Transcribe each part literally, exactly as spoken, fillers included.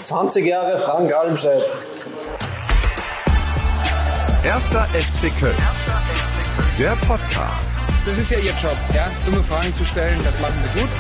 zwanzig Jahre Frank Almstedt. Erster F C Köln. Der Podcast. Das ist ja Ihr Job, ja? Dumme Fragen zu stellen, das machen Sie gut.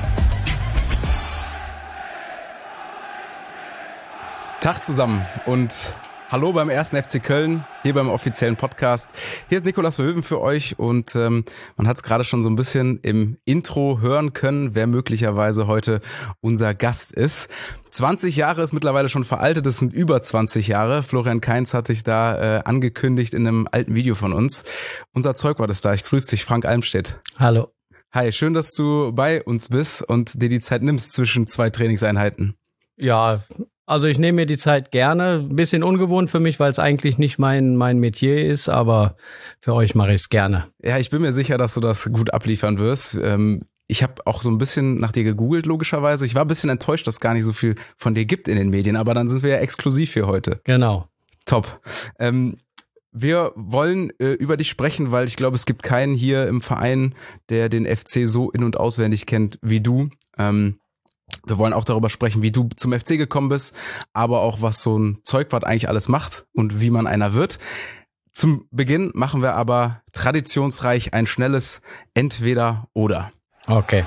Tag zusammen und hallo beim ersten F C Köln, hier beim offiziellen Podcast. Hier ist Nikolaus Verhoeven für euch und ähm, man hat es gerade schon so ein bisschen im Intro hören können, wer möglicherweise heute unser Gast ist. zwanzig Jahre ist mittlerweile schon veraltet, es sind über zwanzig Jahre. Florian Kainz hat dich da äh, angekündigt in einem alten Video von uns. Unser Zeugwart ist da, ich grüße dich, Frank Almstedt. Hallo. Hi, schön, dass du bei uns bist und dir die Zeit nimmst zwischen zwei Trainingseinheiten. Ja, also ich nehme mir die Zeit gerne. Ein bisschen ungewohnt für mich, weil es eigentlich nicht mein mein Metier ist, aber für euch mache ich es gerne. Ja, ich bin mir sicher, dass du das gut abliefern wirst. Ähm, ich habe auch so ein bisschen nach dir gegoogelt, logischerweise. Ich war ein bisschen enttäuscht, dass es gar nicht so viel von dir gibt in den Medien, aber dann sind wir ja exklusiv hier heute. Genau. Top. Ähm, wir wollen äh, über dich sprechen, weil ich glaube, es gibt keinen hier im Verein, der den F C so in- und auswendig kennt wie du. Ähm, Wir wollen auch darüber sprechen, wie du zum F C gekommen bist, aber auch, was so ein Zeugwart eigentlich alles macht und wie man einer wird. Zum Beginn machen wir aber traditionsreich ein schnelles Entweder-Oder. Okay.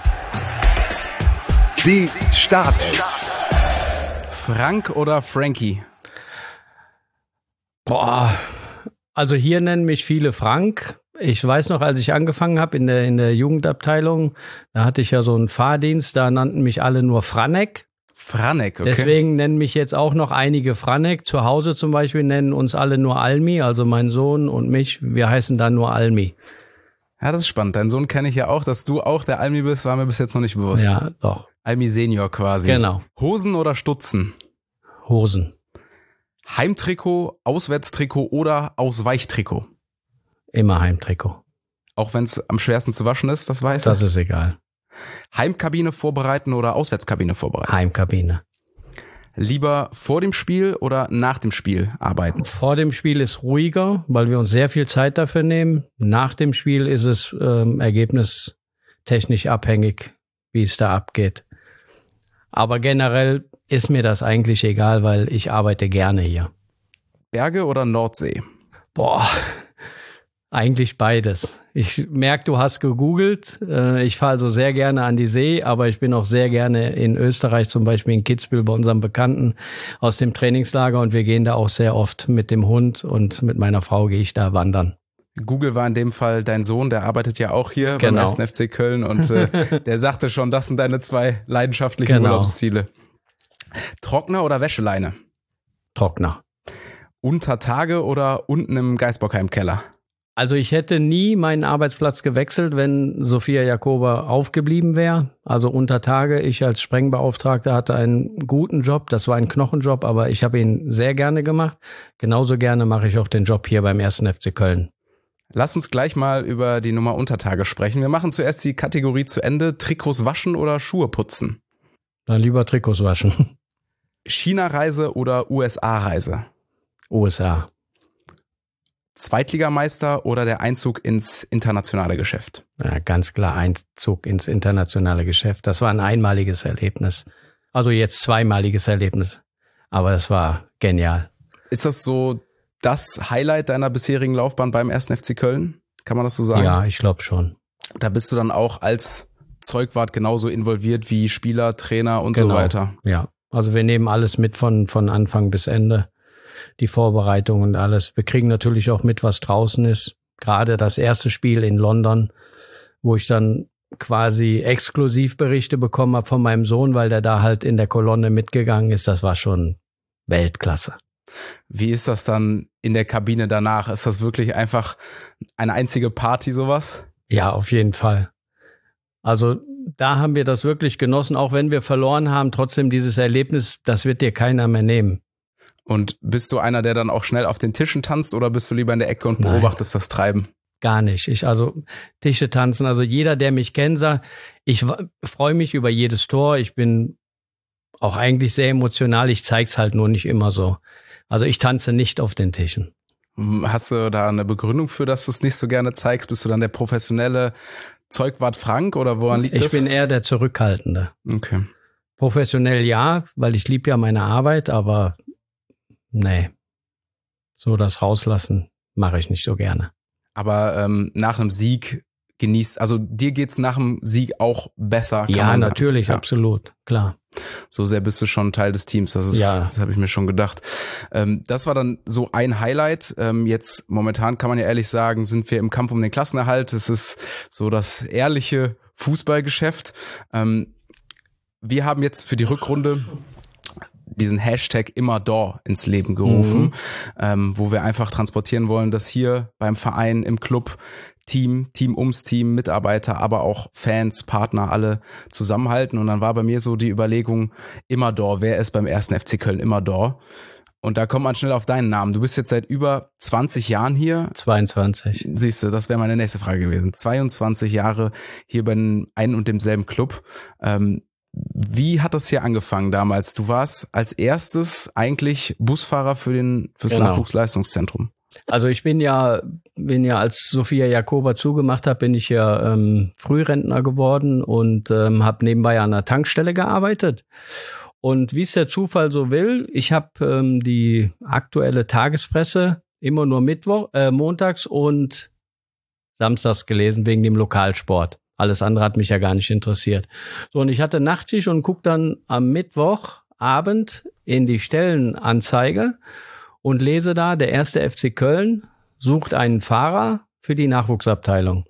Die Startelf. Frank oder Frankie? Boah, also hier nennen mich viele Frank. Ich weiß noch, als ich angefangen habe in der in der Jugendabteilung, da hatte ich ja so einen Fahrdienst, da nannten mich alle nur Franek. Franek, okay. Deswegen nennen mich jetzt auch noch einige Franek. Zu Hause zum Beispiel nennen uns alle nur Almi, also mein Sohn und mich, wir heißen dann nur Almi. Ja, das ist spannend. Deinen Sohn kenne ich ja auch. Dass du auch der Almi bist, war mir bis jetzt noch nicht bewusst. Ja, doch. Almi Senior quasi. Genau. Hosen oder Stutzen? Hosen. Heimtrikot, Auswärtstrikot oder Ausweichtrikot? Immer Heimtrikot. Auch wenn es am schwersten zu waschen ist, das weiße? Das ist egal. Heimkabine vorbereiten oder Auswärtskabine vorbereiten? Heimkabine. Lieber vor dem Spiel oder nach dem Spiel arbeiten? Vor dem Spiel ist ruhiger, weil wir uns sehr viel Zeit dafür nehmen. Nach dem Spiel ist es ähm, ergebnistechnisch abhängig, wie es da abgeht. Aber generell ist mir das eigentlich egal, weil ich arbeite gerne hier. Berge oder Nordsee? Boah, eigentlich beides. Ich merke, du hast gegoogelt. Ich fahre also sehr gerne an die See, aber ich bin auch sehr gerne in Österreich, zum Beispiel in Kitzbühel bei unserem Bekannten aus dem Trainingslager. Und wir gehen da auch sehr oft mit dem Hund und mit meiner Frau gehe ich da wandern. Google war in dem Fall dein Sohn, der arbeitet ja auch hier genau. beim ersten F C Köln und äh, der sagte schon, das sind deine zwei leidenschaftlichen genau. Urlaubsziele. Trockner oder Wäscheleine? Trockner. Unter Tage oder unten im Geisbockheim-Keller? Also ich hätte nie meinen Arbeitsplatz gewechselt, wenn Sophia Jakoba aufgeblieben wäre. Also unter Tage, ich als Sprengbeauftragter hatte einen guten Job, das war ein Knochenjob, aber ich habe ihn sehr gerne gemacht. Genauso gerne mache ich auch den Job hier beim ersten F C Köln. Lass uns gleich mal über die Nummer Untertage sprechen. Wir machen zuerst die Kategorie zu Ende. Trikots waschen oder Schuhe putzen? Dann lieber Trikots waschen. China-Reise oder U S A-Reise? U S A. Zweitligameister oder der Einzug ins internationale Geschäft? Ja, ganz klar Einzug ins internationale Geschäft. Das war ein einmaliges Erlebnis. Also jetzt zweimaliges Erlebnis. Aber es war genial. Ist das so das Highlight deiner bisherigen Laufbahn beim ersten F C Köln? Kann man das so sagen? Ja, ich glaube schon. Da bist du dann auch als Zeugwart genauso involviert wie Spieler, Trainer und genau. so weiter. Ja, also wir nehmen alles mit von, von Anfang bis Ende. Die Vorbereitung und alles. Wir kriegen natürlich auch mit, was draußen ist. Gerade das erste Spiel in London, wo ich dann quasi Exklusivberichte bekommen habe von meinem Sohn, weil der da halt in der Kolonne mitgegangen ist. Das war schon Weltklasse. Wie ist das dann in der Kabine danach? Ist das wirklich einfach eine einzige Party, sowas? Ja, auf jeden Fall. Also da haben wir das wirklich genossen, auch wenn wir verloren haben. Trotzdem dieses Erlebnis, das wird dir keiner mehr nehmen. Und bist du einer, der dann auch schnell auf den Tischen tanzt oder bist du lieber in der Ecke und beobachtest Nein, das Treiben? Gar nicht. Ich, also Tische tanzen, also jeder, der mich kennt, sagt, ich freue mich über jedes Tor. Ich bin auch eigentlich sehr emotional. Ich zeig's halt nur nicht immer so. Also ich tanze nicht auf den Tischen. Hast du da eine Begründung für, dass du es nicht so gerne zeigst? Bist du dann der professionelle Zeugwart Frank oder woran liegt ich das? Ich bin eher der Zurückhaltende. Okay. Professionell ja, weil ich liebe ja meine Arbeit, aber nee, so das rauslassen mache ich nicht so gerne. Aber ähm, nach einem Sieg genießt, also dir geht's nach dem Sieg auch besser? Kann Ja, man natürlich, ja. absolut, klar. So sehr bist du schon Teil des Teams, das ist, Ja. das habe ich mir schon gedacht. Ähm, das war dann so ein Highlight. Ähm, jetzt momentan kann man ja ehrlich sagen, sind wir im Kampf um den Klassenerhalt. Es ist so das ehrliche Fußballgeschäft. Ähm, wir haben jetzt für die Rückrunde diesen Hashtag immer da ins Leben gerufen, mhm. ähm, wo wir einfach transportieren wollen, dass hier beim Verein, im Club Team, Team ums Team, Mitarbeiter, aber auch Fans, Partner, alle zusammenhalten. Und dann war bei mir so die Überlegung, immer da, wer ist beim ersten F C Köln immer da? Und da kommt man schnell auf deinen Namen. Du bist jetzt seit über zwanzig Jahren hier. zweiundzwanzig. Siehst du, das wäre meine nächste Frage gewesen. zweiundzwanzig Jahre hier bei einem und demselben Club. Ähm, Wie hat das hier angefangen damals? Du warst als erstes eigentlich Busfahrer für den fürs Genau. Nachwuchsleistungszentrum. Also ich bin ja, bin ja als Sophia Jakoba zugemacht hat, bin ich ja ähm, Frührentner geworden und ähm, habe nebenbei an einer Tankstelle gearbeitet. Und wie es der Zufall so will, ich habe ähm, die aktuelle Tagespresse immer nur Mittwoch, äh, montags und samstags gelesen wegen dem Lokalsport. Alles andere hat mich ja gar nicht interessiert. So, und ich hatte Nachttisch und guck dann am Mittwochabend in die Stellenanzeige und lese da, der erste F C Köln sucht einen Fahrer für die Nachwuchsabteilung.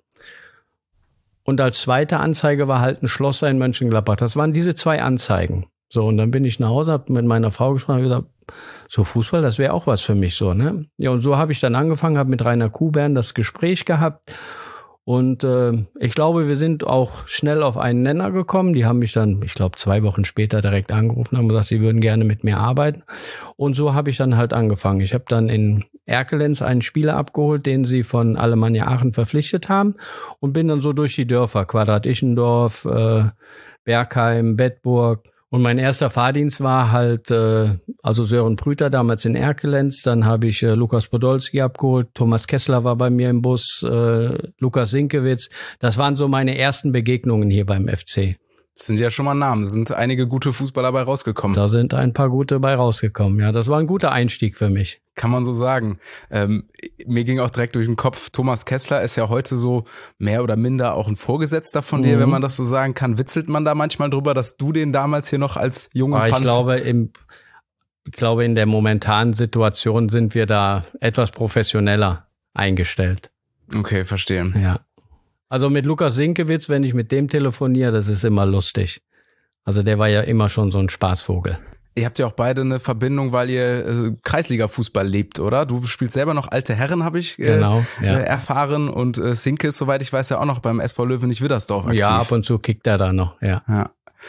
Und als zweite Anzeige war halt ein Schlosser in Mönchengladbach. Das waren diese zwei Anzeigen. So, und dann bin ich nach Hause, habe mit meiner Frau gesprochen und gesagt, so Fußball, das wäre auch was für mich so, ne? Ja, und so habe ich dann angefangen, habe mit Rainer Kuhbern das Gespräch gehabt. Und äh, ich glaube, wir sind auch schnell auf einen Nenner gekommen. Die haben mich dann, ich glaube, zwei Wochen später direkt angerufen, haben gesagt, sie würden gerne mit mir arbeiten. Und so habe ich dann halt angefangen. Ich habe dann in Erkelenz einen Spieler abgeholt, den sie von Alemannia Aachen verpflichtet haben und bin dann so durch die Dörfer, Quadrat Ischendorf, äh, Bergheim, Bedburg. Und mein erster Fahrdienst war halt, äh, also Sören Prüter damals in Erkelenz, dann habe ich äh, Lukas Podolski abgeholt, Thomas Kessler war bei mir im Bus, äh, Lukas Sinkewitz. Das waren so meine ersten Begegnungen hier beim F C. Das sind ja schon mal Namen, es sind einige gute Fußballer dabei rausgekommen. Da sind ein paar gute bei rausgekommen, ja. Das war ein guter Einstieg für mich. Kann man so sagen. Ähm, mir ging auch direkt durch den Kopf, Thomas Kessler ist ja heute so mehr oder minder auch ein Vorgesetzter von dir, Mhm. wenn man das so sagen kann. Witzelt man da manchmal drüber, dass du den damals hier noch als junger Aber ich Panzer... glaube, im, ich glaube, in der momentanen Situation sind wir da etwas professioneller eingestellt. Okay, verstehe. Ja. Also mit Lukas Sinkewitz, wenn ich mit dem telefoniere, das ist immer lustig. Also der war ja immer schon so ein Spaßvogel. Ihr habt ja auch beide eine Verbindung, weil ihr äh, Kreisliga-Fußball lebt, oder? Du spielst selber noch alte Herren, habe ich äh, Genau, ja. äh, erfahren. Und äh, Sinke ist, soweit ich weiß, ja auch noch beim S V Löwenich-Widdersdorf aktiv. Ja, ab und zu kickt er da noch, ja. Ja.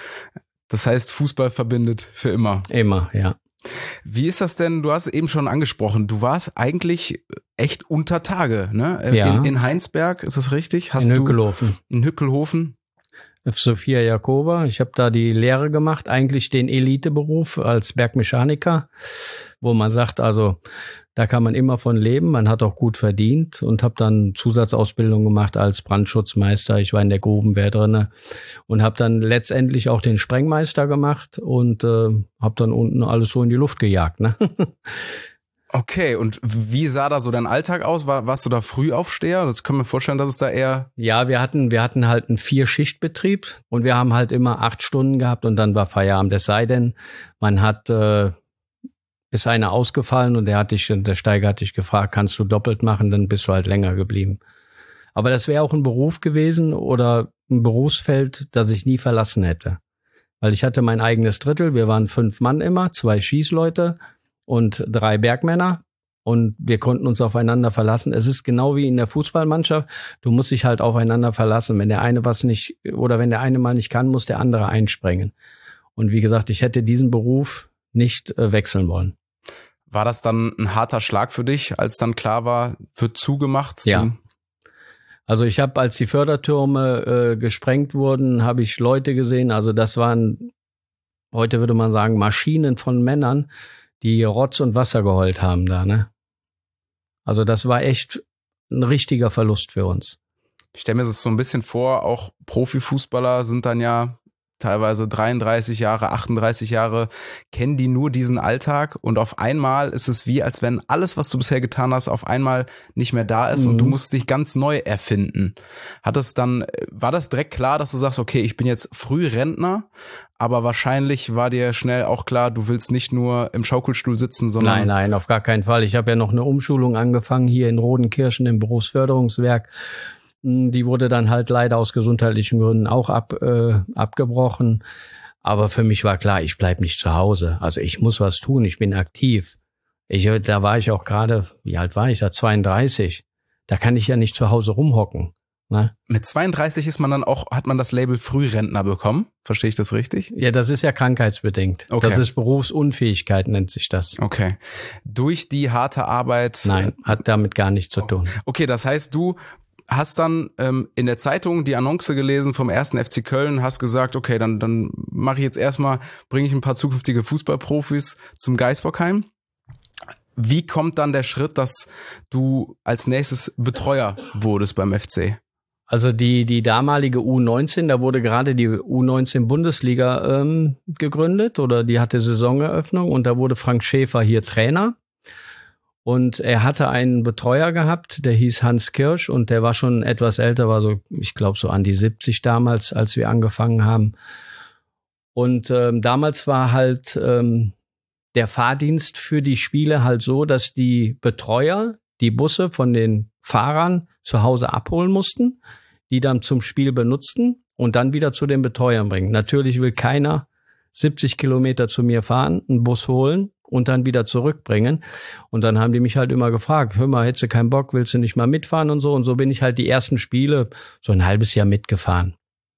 Das heißt, Fußball verbindet für immer. Immer, ja. Wie ist das denn? Du hast es eben schon angesprochen. Du warst eigentlich echt unter Tage, ne? Äh, Ja. In, in Heinsberg, ist das richtig? Hast In du Hückelhofen. in Hückelhofen? Sophia Jakoba. Ich habe da die Lehre gemacht, eigentlich den Eliteberuf als Bergmechaniker, wo man sagt, also da kann man immer von leben, man hat auch gut verdient und habe dann Zusatzausbildung gemacht als Brandschutzmeister. Ich war in der Grubenwehr drinne und habe dann letztendlich auch den Sprengmeister gemacht und äh, habe dann unten alles so in die Luft gejagt, ne? Okay, und wie sah da so dein Alltag aus? War, warst du da Frühaufsteher? Das können wir vorstellen, dass es da eher... Ja, wir hatten, wir hatten halt einen Vier-Schicht-Betrieb und wir haben halt immer acht Stunden gehabt und dann war Feierabend. Es sei denn, man hat, äh, ist einer ausgefallen und der hat dich, der Steiger hat dich gefragt, kannst du doppelt machen, dann bist du halt länger geblieben. Aber das wäre auch ein Beruf gewesen oder ein Berufsfeld, das ich nie verlassen hätte. Weil ich hatte mein eigenes Drittel, wir waren fünf Mann immer, zwei Schießleute und drei Bergmänner und wir konnten uns aufeinander verlassen. Es ist genau wie in der Fußballmannschaft, du musst dich halt aufeinander verlassen. Wenn der eine was nicht oder wenn der eine mal nicht kann, muss der andere einspringen. Und wie gesagt, ich hätte diesen Beruf nicht äh, wechseln wollen. War das dann ein harter Schlag für dich, als dann klar war, wird zugemacht? Ja. Also ich habe, als die Fördertürme äh, gesprengt wurden, habe ich Leute gesehen, also das waren, heute würde man sagen, Maschinen von Männern, die Rotz und Wasser geheult haben da, ne? Also das war echt ein richtiger Verlust für uns. Ich stelle mir das so ein bisschen vor, auch Profifußballer sind dann ja teilweise dreiunddreißig Jahre, achtunddreißig Jahre, kennen die nur diesen Alltag und auf einmal ist es wie, als wenn alles, was du bisher getan hast, auf einmal nicht mehr da ist mhm. und du musst dich ganz neu erfinden. Hat es dann, war das direkt klar, dass du sagst, okay, ich bin jetzt Frührentner, aber wahrscheinlich war dir schnell auch klar, du willst nicht nur im Schaukelstuhl sitzen, sondern... Nein, nein, auf gar keinen Fall. Ich habe ja noch eine Umschulung angefangen hier in Rodenkirchen im Berufsförderungswerk. Die wurde dann halt leider aus gesundheitlichen Gründen auch ab, äh, abgebrochen. Aber für mich war klar, ich bleib nicht zu Hause. Also ich muss was tun, ich bin aktiv. Ich, da war ich auch gerade, wie alt war ich da? zweiunddreißig. Da kann ich ja nicht zu Hause rumhocken. Ne? Mit zweiunddreißig ist man dann auch, hat man das Label Frührentner bekommen? Verstehe ich das richtig? Ja, das ist ja krankheitsbedingt. Okay. Das ist Berufsunfähigkeit, nennt sich das. Okay. Durch die harte Arbeit? Nein, hat damit gar nichts zu tun. Okay, das heißt, du hast dann ähm, in der Zeitung die Annonce gelesen vom ersten F C Köln, hast gesagt, okay, dann dann mache ich jetzt erstmal, bringe ich ein paar zukünftige Fußballprofis zum Geisbockheim. Wie kommt dann der Schritt, dass du als nächstes Betreuer wurdest beim F C? Also die die damalige U neunzehn, da wurde gerade die U neunzehn Bundesliga ähm, gegründet oder die hatte Saisoneröffnung und da wurde Frank Schäfer hier Trainer. Und er hatte einen Betreuer gehabt, der hieß Hans Kirsch und der war schon etwas älter, war so, ich glaube so an die siebzig damals, als wir angefangen haben. Und ähm, damals war halt ähm, der Fahrdienst für die Spiele halt so, dass die Betreuer die Busse von den Fahrern zu Hause abholen mussten, die dann zum Spiel benutzten und dann wieder zu den Betreuern bringen. Natürlich will keiner siebzig Kilometer zu mir fahren, einen Bus holen und dann wieder zurückbringen. Und dann haben die mich halt immer gefragt, hör mal, hättest du keinen Bock, willst du nicht mal mitfahren und so. Und so bin ich halt die ersten Spiele so ein halbes Jahr mitgefahren.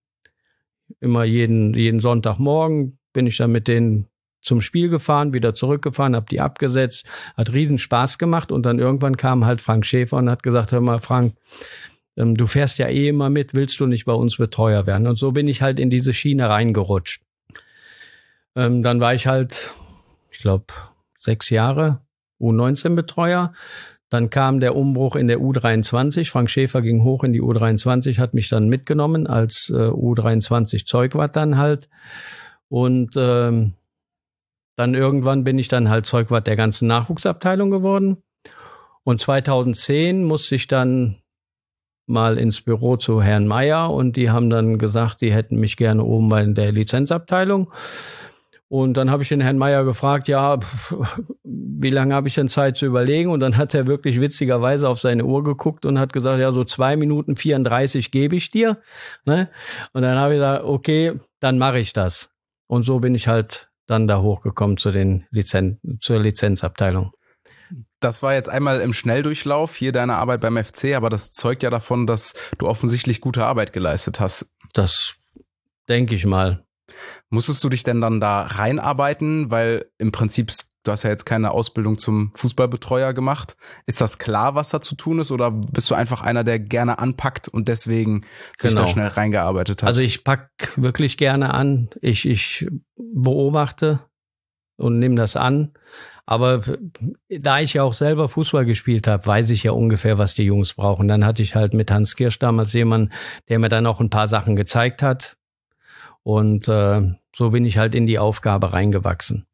Immer jeden, jeden Sonntagmorgen bin ich dann mit denen zum Spiel gefahren, wieder zurückgefahren, habe die abgesetzt, hat riesen Spaß gemacht. Und dann irgendwann kam halt Frank Schäfer und hat gesagt, hör mal Frank, ähm, du fährst ja eh immer mit, willst du nicht bei uns Betreuer werden? Und so bin ich halt in diese Schiene reingerutscht. Ähm, dann war ich halt, ich glaube, sechs Jahre U neunzehn Betreuer. Dann kam der Umbruch in der U dreiundzwanzig. Frank Schäfer ging hoch in die U dreiundzwanzig, hat mich dann mitgenommen als äh, U dreiundzwanzig Zeugwart dann halt. Und ähm, dann irgendwann bin ich dann halt Zeugwart der ganzen Nachwuchsabteilung geworden. Und zweitausendzehn musste ich dann mal ins Büro zu Herrn Meier und die haben dann gesagt, die hätten mich gerne oben bei der Lizenzabteilung. Und dann habe ich den Herrn Meier gefragt, ja, wie lange habe ich denn Zeit zu überlegen? Und dann hat er wirklich witzigerweise auf seine Uhr geguckt und hat gesagt, ja, so zwei Minuten vierunddreißig gebe ich dir. Ne? Und dann habe ich gesagt, okay, dann mache ich das. Und so bin ich halt dann da hochgekommen zu den Lizen- zur Lizenzabteilung. Das war jetzt einmal im Schnelldurchlauf hier deine Arbeit beim F C, aber das zeugt ja davon, dass du offensichtlich gute Arbeit geleistet hast. Das denke ich mal. Musstest du dich denn dann da reinarbeiten? Weil im Prinzip, du hast ja jetzt keine Ausbildung zum Fußballbetreuer gemacht. Ist das klar, was da zu tun ist? Oder bist du einfach einer, der gerne anpackt und deswegen sich Genau. da schnell reingearbeitet hat? Also ich pack wirklich gerne an. Ich, ich beobachte und nehme das an. Aber da ich ja auch selber Fußball gespielt habe, weiß ich ja ungefähr, was die Jungs brauchen. Dann hatte ich halt mit Hans Kirsch damals jemanden, der mir dann auch ein paar Sachen gezeigt hat. Und äh, so bin ich halt in die Aufgabe reingewachsen.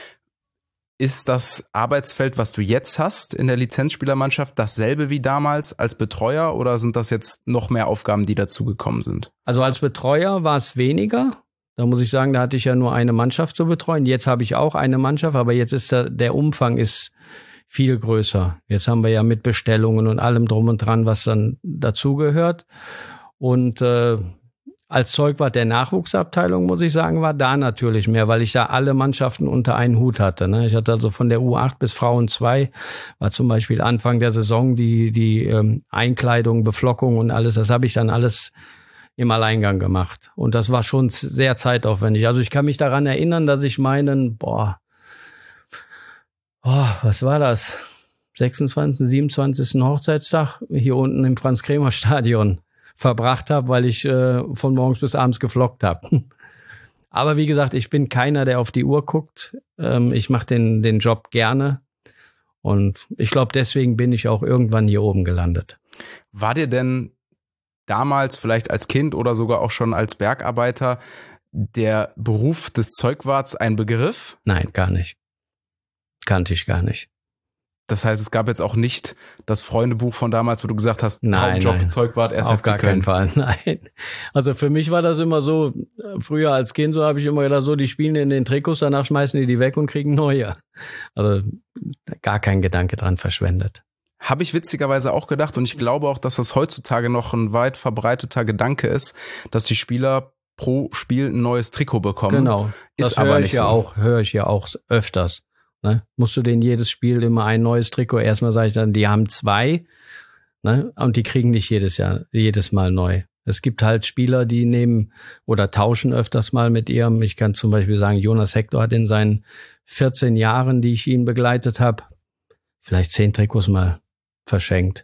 Ist das Arbeitsfeld, was du jetzt hast in der Lizenzspielermannschaft, dasselbe wie damals als Betreuer oder sind das jetzt noch mehr Aufgaben, die dazugekommen sind? Also als Betreuer war es weniger. Da muss ich sagen, da hatte ich ja nur eine Mannschaft zu betreuen. Jetzt habe ich auch eine Mannschaft, aber jetzt ist der, der Umfang ist viel größer. Jetzt haben wir ja mit Bestellungen und allem drum und dran, was dann dazugehört. Und äh, als Zeugwart der Nachwuchsabteilung, muss ich sagen, war da natürlich mehr, weil ich da alle Mannschaften unter einen Hut hatte. Ne? Ich hatte also von der U acht bis Frauen zwei, war zum Beispiel Anfang der Saison die, die ähm, Einkleidung, Beflockung und alles, das habe ich dann alles im Alleingang gemacht. Und das war schon sehr zeitaufwendig. Also ich kann mich daran erinnern, dass ich meinen, boah, oh, was war das? sechsundzwanzigsten, siebenundzwanzigsten Hochzeitstag hier unten im Franz-Kremer-Stadion verbracht habe, weil ich äh, von morgens bis abends geflockt habe. Aber wie gesagt, ich bin keiner, der auf die Uhr guckt. Ähm, ich mache den, den Job gerne. Und ich glaube, deswegen bin ich auch irgendwann hier oben gelandet. War dir denn damals vielleicht als Kind oder sogar auch schon als Bergarbeiter der Beruf des Zeugwarts ein Begriff? Nein, gar nicht. Kannte ich gar nicht. Das heißt, es gab jetzt auch nicht das Freundebuch von damals, wo du gesagt hast, nein, Traumjob, nein. Zeugwart, erst Auf gar keinen Fall, nein. Also für mich war das immer so, früher als Kind, so habe ich immer gedacht, so, die spielen in den Trikots, danach schmeißen die die weg und kriegen neue. Also gar kein Gedanke dran verschwendet. Habe ich witzigerweise auch gedacht und ich glaube auch, dass das heutzutage noch ein weit verbreiteter Gedanke ist, dass die Spieler pro Spiel ein neues Trikot bekommen. Genau, das ist aber höre nicht ich ja so. auch, höre ich ja auch öfters. Ne? Musst du denen jedes Spiel immer ein neues Trikot? Erstmal sage ich dann, die haben zwei, ne? Und die kriegen nicht jedes Jahr, jedes Mal neu. Es gibt halt Spieler, die nehmen oder tauschen öfters mal mit ihrem. Ich kann zum Beispiel sagen, Jonas Hector hat in seinen vierzehn Jahren, die ich ihn begleitet habe, vielleicht zehn Trikots mal verschenkt.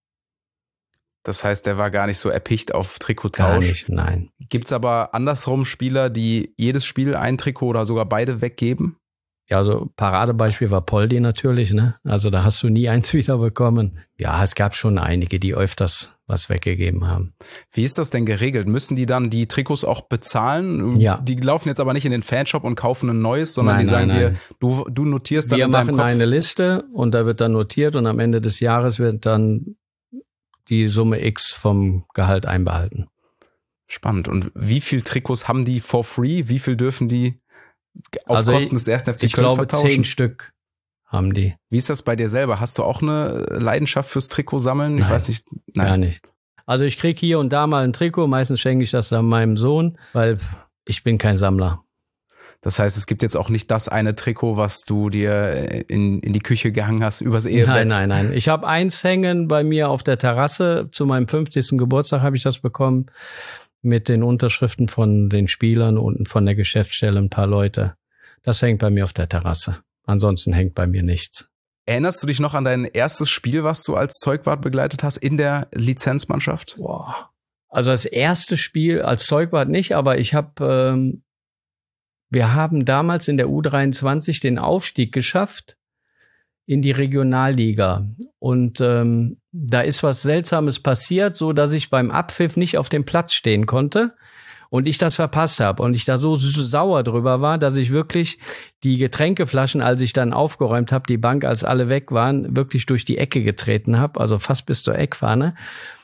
Das heißt, der war gar nicht so erpicht auf Gar Trikottausch. nicht, nein. Gibt's aber andersrum Spieler, die jedes Spiel ein Trikot oder sogar beide weggeben? Ja, also Paradebeispiel war Poldi natürlich, ne? Also da hast du nie eins wiederbekommen. Ja, es gab schon einige, die öfters was weggegeben haben. Wie ist das denn geregelt? Müssen die dann die Trikots auch bezahlen? Ja. Die laufen jetzt aber nicht in den Fanshop und kaufen ein neues, sondern Nein, die sagen nein, dir, nein. du, du notierst dann Wir in deinem machen Kopf. eine Liste und da wird dann notiert und am Ende des Jahres wird dann die Summe X vom Gehalt einbehalten. Spannend. Und wie viel Trikots haben die for free? Wie viel dürfen die auf Also Kosten des ersten F C Ich Köln glaube, vertauschen? zehn Stück haben die. Wie ist das bei dir selber? Hast du auch eine Leidenschaft fürs Trikot sammeln? Ich Nein, weiß nicht. Gar nicht. Also ich krieg hier und da mal ein Trikot, meistens schenke ich das dann meinem Sohn, weil ich bin kein Sammler. Das heißt, es gibt jetzt auch nicht das eine Trikot, was du dir in, in die Küche gehangen hast, übers Ehebett. Nein, nein, nein. Ich habe eins hängen bei mir auf der Terrasse. Zu meinem fünfzigsten Geburtstag habe ich das bekommen. Mit den Unterschriften von den Spielern und von der Geschäftsstelle ein paar Leute. Das hängt bei mir auf der Terrasse. Ansonsten hängt bei mir nichts. Erinnerst du dich noch an dein erstes Spiel, was du als Zeugwart begleitet hast in der Lizenzmannschaft? Boah. Also das erste Spiel als Zeugwart nicht, aber ich habe, ähm, wir haben damals in der U dreiundzwanzig den Aufstieg geschafft in die Regionalliga. Und ähm, da ist was Seltsames passiert, so dass ich beim Abpfiff nicht auf dem Platz stehen konnte und ich das verpasst habe. Und ich da so sauer drüber war, dass ich wirklich die Getränkeflaschen, als ich dann aufgeräumt habe, die Bank, als alle weg waren, wirklich durch die Ecke getreten habe, also fast bis zur Eckfahne.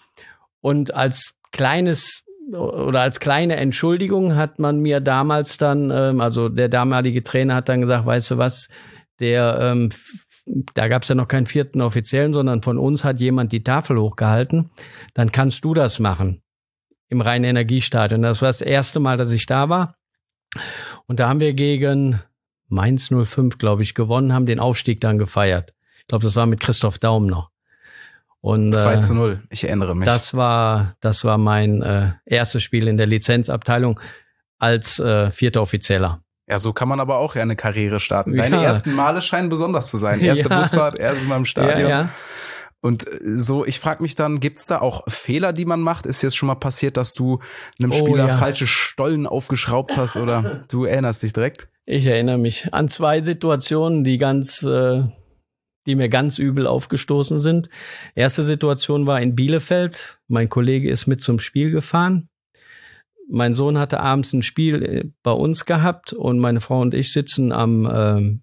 Und als kleines oder als kleine Entschuldigung hat man mir damals dann, ähm, also der damalige Trainer hat dann gesagt, weißt du was, der ähm, da gab es ja noch keinen vierten Offiziellen, sondern von uns hat jemand die Tafel hochgehalten. Dann kannst du das machen im Rhein-Energiestadion. Das war das erste Mal, dass ich da war. Und da haben wir gegen Mainz null fünf, glaube ich, gewonnen, haben den Aufstieg dann gefeiert. Ich glaube, das war mit Christoph Daum noch. Und, zwei äh, zu null, ich erinnere mich. Das war, das war mein äh, erstes Spiel in der Lizenzabteilung als äh, vierter Offizieller. Ja, so kann man aber auch ja eine Karriere starten. Deine Ja. ersten Male scheinen besonders zu sein. Erste Ja. Busfahrt, erstes Mal im Stadion. Ja, ja. Und so, ich frage mich dann, gibt's da auch Fehler, die man macht? Ist jetzt schon mal passiert, dass du einem Oh, Spieler ja. falsche Stollen aufgeschraubt hast oder du erinnerst dich direkt? Ich erinnere mich an zwei Situationen, die ganz, äh, die mir ganz übel aufgestoßen sind. Erste Situation war in Bielefeld. Mein Kollege ist mit zum Spiel gefahren. Mein Sohn hatte abends ein Spiel bei uns gehabt und meine Frau und ich sitzen am, ähm,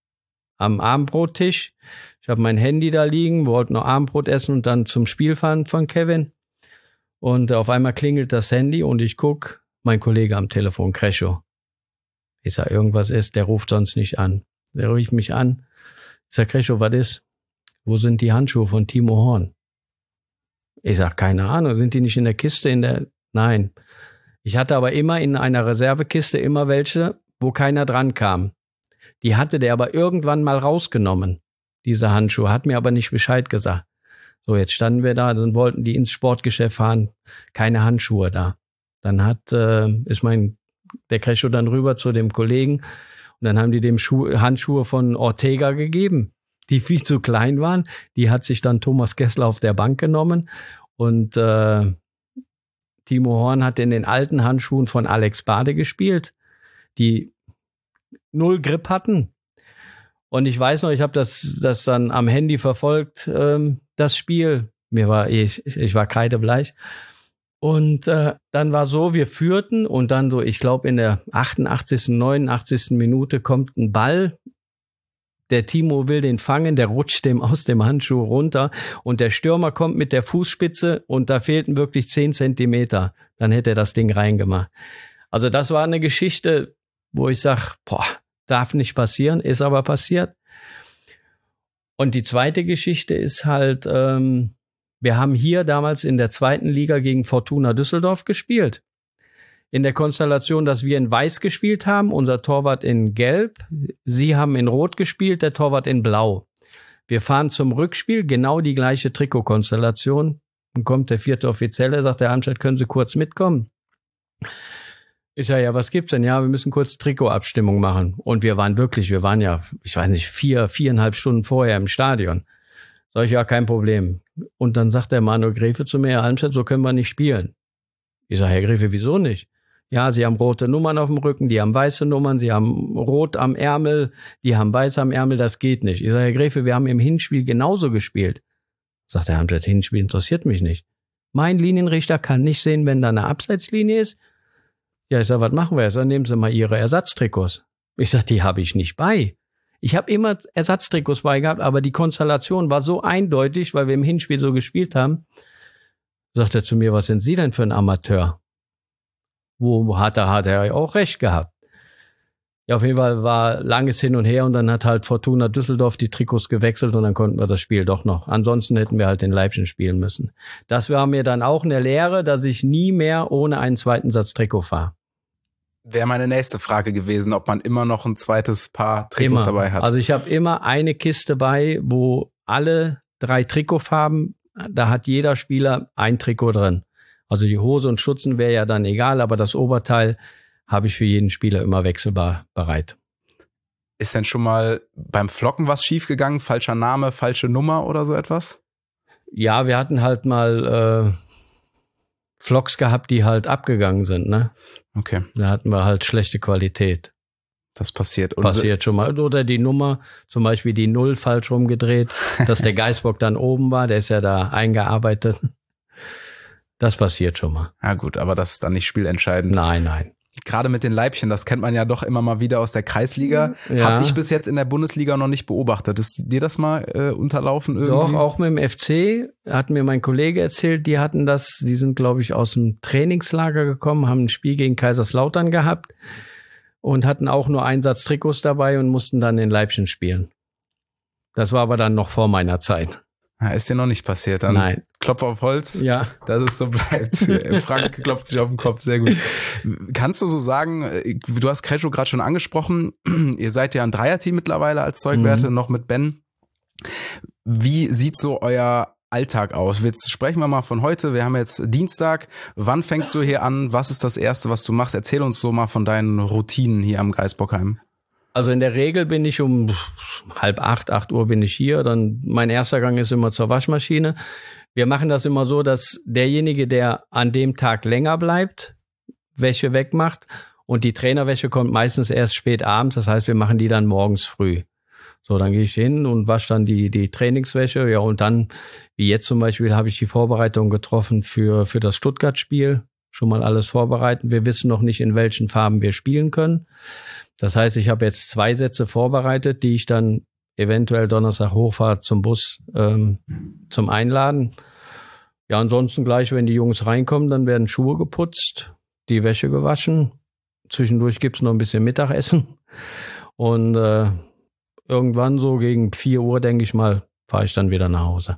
am Abendbrottisch. Ich habe mein Handy da liegen, wollten noch Abendbrot essen und dann zum Spiel fahren von Kevin. Und auf einmal klingelt das Handy und ich guck, mein Kollege am Telefon, Krescho. Ich sag, irgendwas ist, der ruft sonst nicht an. Der ruft mich an. Ich sag, Krescho, was ist? Wo sind die Handschuhe von Timo Horn? Ich sag, keine Ahnung, sind die nicht in der Kiste in der, nein. Ich hatte aber immer in einer Reservekiste immer welche, wo keiner dran kam. Die hatte der aber irgendwann mal rausgenommen, diese Handschuhe, hat mir aber nicht Bescheid gesagt. So, jetzt standen wir da, dann wollten die ins Sportgeschäft fahren, keine Handschuhe da. Dann hat, äh, ist mein, der Krescho dann rüber zu dem Kollegen und dann haben die dem Schuh, Handschuhe von Ortega gegeben, die viel zu klein waren. Die hat sich dann Thomas Kessler auf der Bank genommen und äh, Timo Horn hat in den alten Handschuhen von Alex Bade gespielt, die null Grip hatten. Und ich weiß noch, ich habe das, das dann am Handy verfolgt, ähm, das Spiel. Mir war, ich, ich war kreidebleich. Und äh, dann war so, wir führten und dann so, ich glaube in der achtundachtzigsten, neunundachtzigsten Minute kommt ein Ball. Der Timo will den fangen, der rutscht dem aus dem Handschuh runter und der Stürmer kommt mit der Fußspitze und da fehlten wirklich zehn Zentimeter. Dann hätte er das Ding reingemacht. Also das war eine Geschichte, wo ich sage, boah, darf nicht passieren, ist aber passiert. Und die zweite Geschichte ist halt, ähm, wir haben hier damals in der zweiten Liga gegen Fortuna Düsseldorf gespielt. In der Konstellation, dass wir in Weiß gespielt haben, unser Torwart in Gelb. Sie haben in Rot gespielt, der Torwart in Blau. Wir fahren zum Rückspiel, genau die gleiche Trikotkonstellation. Dann kommt der vierte Offizielle, sagt der Halmstedt, können Sie kurz mitkommen? Ich sage, ja, was gibt's denn? Ja, wir müssen kurz Trikotabstimmung machen. Und wir waren wirklich, wir waren ja, ich weiß nicht, vier, viereinhalb Stunden vorher im Stadion. Sag ich, ja, kein Problem. Und dann sagt der Manuel Gräfe zu mir, Herr Halmstedt, so können wir nicht spielen. Ich sage, Herr Gräfe, wieso nicht? Ja, Sie haben rote Nummern auf dem Rücken, die haben weiße Nummern, Sie haben rot am Ärmel, die haben weiß am Ärmel, das geht nicht. Ich sage, Herr Gräfe, wir haben im Hinspiel genauso gespielt. Sagt der Halmstedt, Hinspiel interessiert mich nicht. Mein Linienrichter kann nicht sehen, wenn da eine Abseitslinie ist. Ja, ich sage, was machen wir jetzt? Dann nehmen Sie mal Ihre Ersatztrikots. Ich sage, die habe ich nicht bei. Ich habe immer Ersatztrikots bei gehabt, aber die Konstellation war so eindeutig, weil wir im Hinspiel so gespielt haben. Sagt er zu mir, was sind Sie denn für ein Amateur? Wo hat er, hat er auch recht gehabt. Ja, auf jeden Fall war langes Hin und Her und dann hat halt Fortuna Düsseldorf die Trikots gewechselt und dann konnten wir das Spiel doch noch. Ansonsten hätten wir halt in Leipzig spielen müssen. Das war mir dann auch eine Lehre, dass ich nie mehr ohne einen zweiten Satz Trikot fahre. Wäre meine nächste Frage gewesen, ob man immer noch ein zweites Paar Trikots immer dabei hat. Also ich habe immer eine Kiste bei, wo alle drei Trikotfarben, da hat jeder Spieler ein Trikot drin. Also die Hose und Schutzen wäre ja dann egal, aber das Oberteil habe ich für jeden Spieler immer wechselbar bereit. Ist denn schon mal beim Flocken was schiefgegangen? Falscher Name, falsche Nummer oder so etwas? Ja, wir hatten halt mal äh, Flocks gehabt, die halt abgegangen sind, ne? Okay. Da hatten wir halt schlechte Qualität. Das passiert. Und passiert schon mal. Oder die Nummer, zum Beispiel die Null falsch rumgedreht, dass der Geißbock dann oben war, der ist ja da eingearbeitet. Das passiert schon mal. Ja gut, aber das ist dann nicht spielentscheidend. Nein, nein. Gerade mit den Leibchen, das kennt man ja doch immer mal wieder aus der Kreisliga. Ja. Habe ich bis jetzt in der Bundesliga noch nicht beobachtet. Ist dir das mal äh, unterlaufen irgendwie? Doch, auch mit dem F C hat mir mein Kollege erzählt, die hatten das, die sind, glaube ich, aus dem Trainingslager gekommen, haben ein Spiel gegen Kaiserslautern gehabt und hatten auch nur einen Satz Trikots dabei und mussten dann in Leipzig spielen. Das war aber dann noch vor meiner Zeit. Ja, ist dir noch nicht passiert? Dann Nein. Klopf auf Holz, ja, dass es so bleibt. Frank klopft sich auf den Kopf, sehr gut. Kannst du so sagen, du hast Crescio gerade schon angesprochen, ihr seid ja ein Dreierteam mittlerweile als Zeugwerte, mhm. noch mit Ben. Wie sieht so euer Alltag aus? Jetzt sprechen wir mal von heute, wir haben jetzt Dienstag. Wann fängst du hier an? Was ist das Erste, was du machst? Erzähl uns so mal von deinen Routinen hier am Geisbockheim. Also in der Regel bin ich um halb acht, acht Uhr bin ich hier. Dann mein erster Gang ist immer zur Waschmaschine. Wir machen das immer so, dass derjenige, der an dem Tag länger bleibt, Wäsche wegmacht und die Trainerwäsche kommt meistens erst spät abends. Das heißt, wir machen die dann morgens früh. So, dann gehe ich hin und wasche dann die die Trainingswäsche. Ja, und dann, wie jetzt zum Beispiel, habe ich die Vorbereitung getroffen für für das Stuttgart-Spiel. Schon mal alles vorbereiten. Wir wissen noch nicht, in welchen Farben wir spielen können. Das heißt, ich habe jetzt zwei Sätze vorbereitet, die ich dann eventuell Donnerstag hochfahre zum Bus ähm, zum Einladen. Ja, ansonsten gleich, wenn die Jungs reinkommen, dann werden Schuhe geputzt, die Wäsche gewaschen. Zwischendurch gibt's noch ein bisschen Mittagessen. Und äh, irgendwann so gegen vier Uhr, denke ich mal, fahre ich dann wieder nach Hause.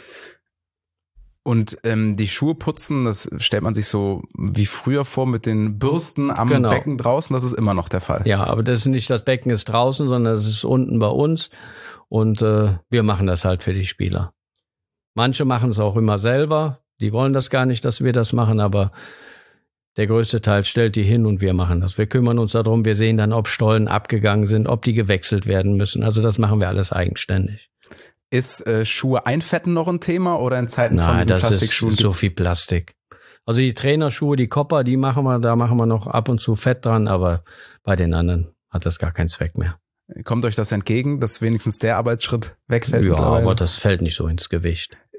Und ähm, die Schuhe putzen, das stellt man sich so wie früher vor mit den Bürsten am Genau. Becken draußen, das ist immer noch der Fall. Ja, aber das ist nicht, das Becken ist draußen, sondern es ist unten bei uns und äh, wir machen das halt für die Spieler. Manche machen es auch immer selber, die wollen das gar nicht, dass wir das machen, aber der größte Teil stellt die hin und wir machen das. Wir kümmern uns darum, wir sehen dann, ob Stollen abgegangen sind, ob die gewechselt werden müssen. Also das machen wir alles eigenständig. Ist äh, Schuhe einfetten noch ein Thema oder in Zeiten Nein, von diesen das Plastikschuhen? ist so viel Plastik. Also die Trainerschuhe, die Kopper, die machen wir, da machen wir noch ab und zu Fett dran, aber bei den anderen hat das gar keinen Zweck mehr. Kommt euch das entgegen, dass wenigstens der Arbeitsschritt wegfällt? Ja, aber das fällt nicht so ins Gewicht.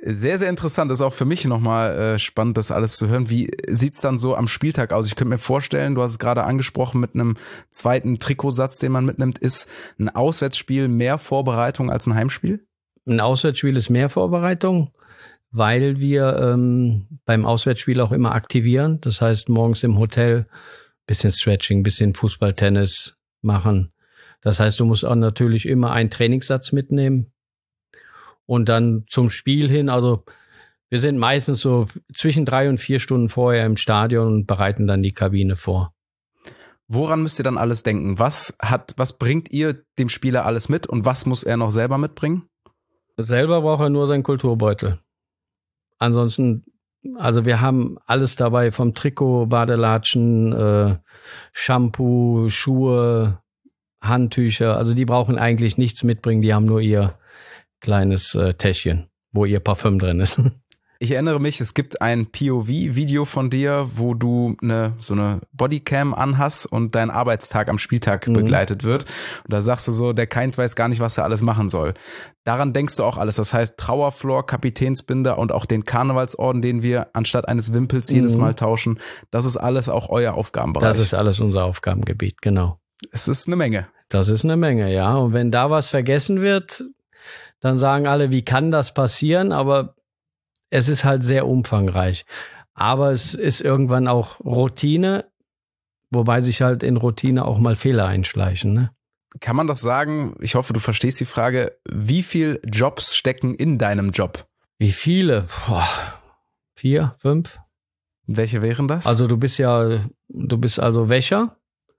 Sehr, sehr interessant. Das ist auch für mich nochmal äh, spannend, das alles zu hören. Wie sieht's dann so am Spieltag aus? Ich könnte mir vorstellen, du hast es gerade angesprochen, mit einem zweiten Trikotsatz, den man mitnimmt, ist ein Auswärtsspiel mehr Vorbereitung als ein Heimspiel? Ein Auswärtsspiel ist mehr Vorbereitung, weil wir ähm, beim Auswärtsspiel auch immer aktivieren. Das heißt, morgens im Hotel bisschen Stretching, bisschen Fußball, Tennis machen. Das heißt, du musst auch natürlich immer einen Trainingssatz mitnehmen. Und dann zum Spiel hin, also wir sind meistens so zwischen drei und vier Stunden vorher im Stadion und bereiten dann die Kabine vor. Woran müsst ihr dann alles denken? Was hat, was bringt ihr dem Spieler alles mit und was muss er noch selber mitbringen? Selber braucht er nur seinen Kulturbeutel. Ansonsten, also wir haben alles dabei, vom Trikot, Badelatschen, äh, Shampoo, Schuhe, Handtücher. Also die brauchen eigentlich nichts mitbringen, die haben nur ihr kleines äh, Täschchen, wo ihr Parfüm drin ist. Ich erinnere mich, es gibt ein P O V-Video von dir, wo du eine so eine Bodycam anhast und dein Arbeitstag am Spieltag mhm. begleitet wird. Und da sagst du so, der Keins weiß gar nicht, was er alles machen soll. Daran denkst du auch alles. Das heißt Trauerflor, Kapitänsbinder und auch den Karnevalsorden, den wir anstatt eines Wimpels mhm. jedes Mal tauschen. Das ist alles auch euer Aufgabenbereich. Das ist alles unser Aufgabengebiet, genau. Es ist eine Menge. Das ist eine Menge, ja. Und wenn da was vergessen wird, dann sagen alle, wie kann das passieren? Aber es ist halt sehr umfangreich. Aber es ist irgendwann auch Routine, wobei sich halt in Routine auch mal Fehler einschleichen. Ne? Kann man das sagen? Ich hoffe, du verstehst die Frage. Wie viele Jobs stecken in deinem Job? Wie viele? Boah, vier, fünf. Welche wären das? Also du bist ja, du bist also Wäscher.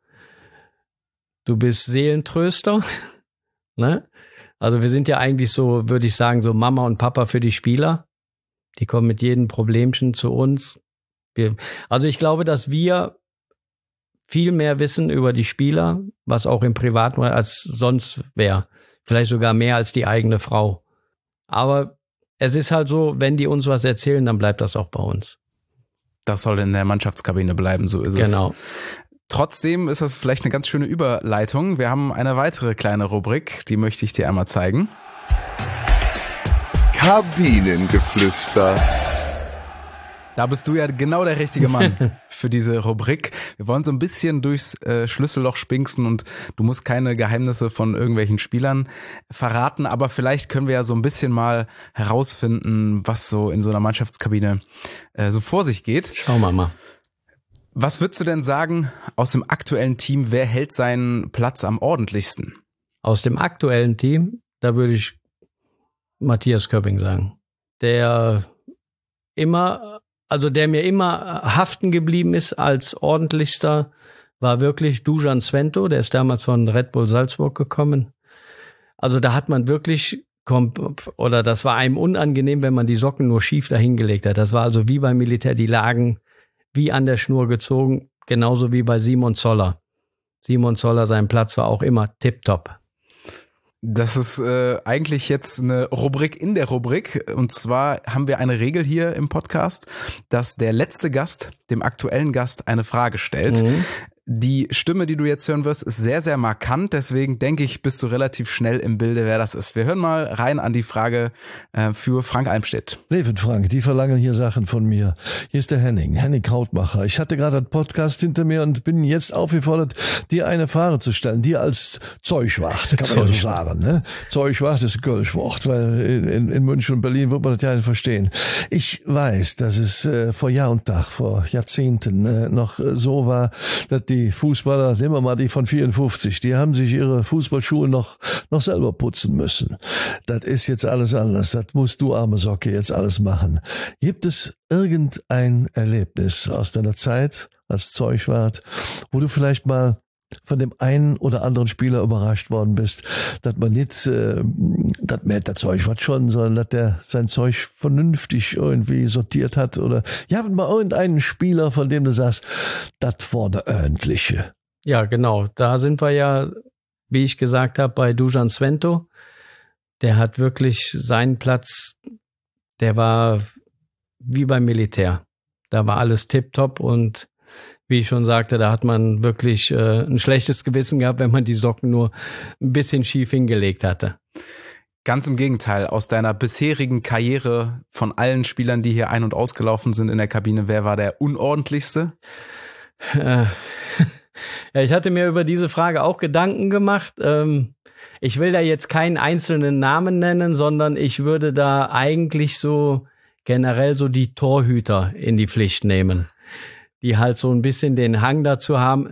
Du bist Seelentröster. Ne? Also wir sind ja eigentlich so, würde ich sagen, so Mama und Papa für die Spieler. Die kommen mit jedem Problemchen zu uns. Wir, also ich glaube, dass wir viel mehr wissen über die Spieler, was auch im Privaten als sonst wäre. Vielleicht sogar mehr als die eigene Frau. Aber es ist halt so, wenn die uns was erzählen, dann bleibt das auch bei uns. Das soll in der Mannschaftskabine bleiben, so ist es. Genau. Trotzdem ist das vielleicht eine ganz schöne Überleitung. Wir haben eine weitere kleine Rubrik, die möchte ich dir einmal zeigen. Kabinengeflüster. Da bist du ja genau der richtige Mann für diese Rubrik. Wir wollen so ein bisschen durchs äh, Schlüsselloch spinksen und du musst keine Geheimnisse von irgendwelchen Spielern verraten, aber vielleicht können wir ja so ein bisschen mal herausfinden, was so in so einer Mannschaftskabine äh, so vor sich geht. Schauen wir mal. Was würdest du denn sagen aus dem aktuellen Team, wer hält seinen Platz am ordentlichsten? Aus dem aktuellen Team, da würde ich Matthias Köpping sagen. Der immer, also der mir immer haften geblieben ist als ordentlichster, war wirklich Dusan Svento, der ist damals von Red Bull Salzburg gekommen. Also da hat man wirklich, oder das war einem unangenehm, wenn man die Socken nur schief dahingelegt hat. Das war also wie beim Militär, die lagen wie an der Schnur gezogen, genauso wie bei Simon Zoller. Simon Zoller, sein Platz war auch immer tipptopp. Das ist äh, eigentlich jetzt eine Rubrik in der Rubrik. Und zwar haben wir eine Regel hier im Podcast, dass der letzte Gast dem aktuellen Gast eine Frage stellt. Mhm. Die Stimme, die du jetzt hören wirst, ist sehr, sehr markant. Deswegen denke ich, bist du relativ schnell im Bilde, wer das ist. Wir hören mal rein an die Frage äh, für Frank Almstedt. Levin Frank, die verlangen hier Sachen von mir. Hier ist der Henning, Henning Krautmacher. Ich hatte gerade einen Podcast hinter mir und bin jetzt aufgefordert, dir eine Frage zu stellen. Dir als Zeugwacht, kann man ja so sagen. Ne? Zeugwacht ist ein Kölschwort, weil in, in München und Berlin wird man das ja nicht verstehen. Ich weiß, dass es äh, vor Jahr und Tag, vor Jahrzehnten äh, noch äh, so war, dass die Die Fußballer, nehmen wir mal die von vierundfünfzig, die haben sich ihre Fußballschuhe noch, noch selber putzen müssen. Das ist jetzt alles anders. Das musst du, arme Socke, jetzt alles machen. Gibt es irgendein Erlebnis aus deiner Zeit als Zeugwart, wo du vielleicht mal von dem einen oder anderen Spieler überrascht worden bist, dass man nicht, äh, dass man der Zeug was schon, sondern dass der sein Zeug vernünftig irgendwie sortiert hat oder, ja, mal irgendeinen Spieler, von dem du sagst, das war der ordentliche. Ja, genau. Da sind wir ja, wie ich gesagt habe, bei Dusan Svento. Der hat wirklich seinen Platz, der war wie beim Militär. Da war alles tipptopp und wie ich schon sagte, da hat man wirklich äh, ein schlechtes Gewissen gehabt, wenn man die Socken nur ein bisschen schief hingelegt hatte. Ganz im Gegenteil, aus deiner bisherigen Karriere von allen Spielern, die hier ein- und ausgelaufen sind in der Kabine, wer war der unordentlichste? Äh, ja, ich hatte mir über diese Frage auch Gedanken gemacht. Ähm, ich will da jetzt keinen einzelnen Namen nennen, sondern ich würde da eigentlich so generell so die Torhüter in die Pflicht nehmen, die halt so ein bisschen den Hang dazu haben,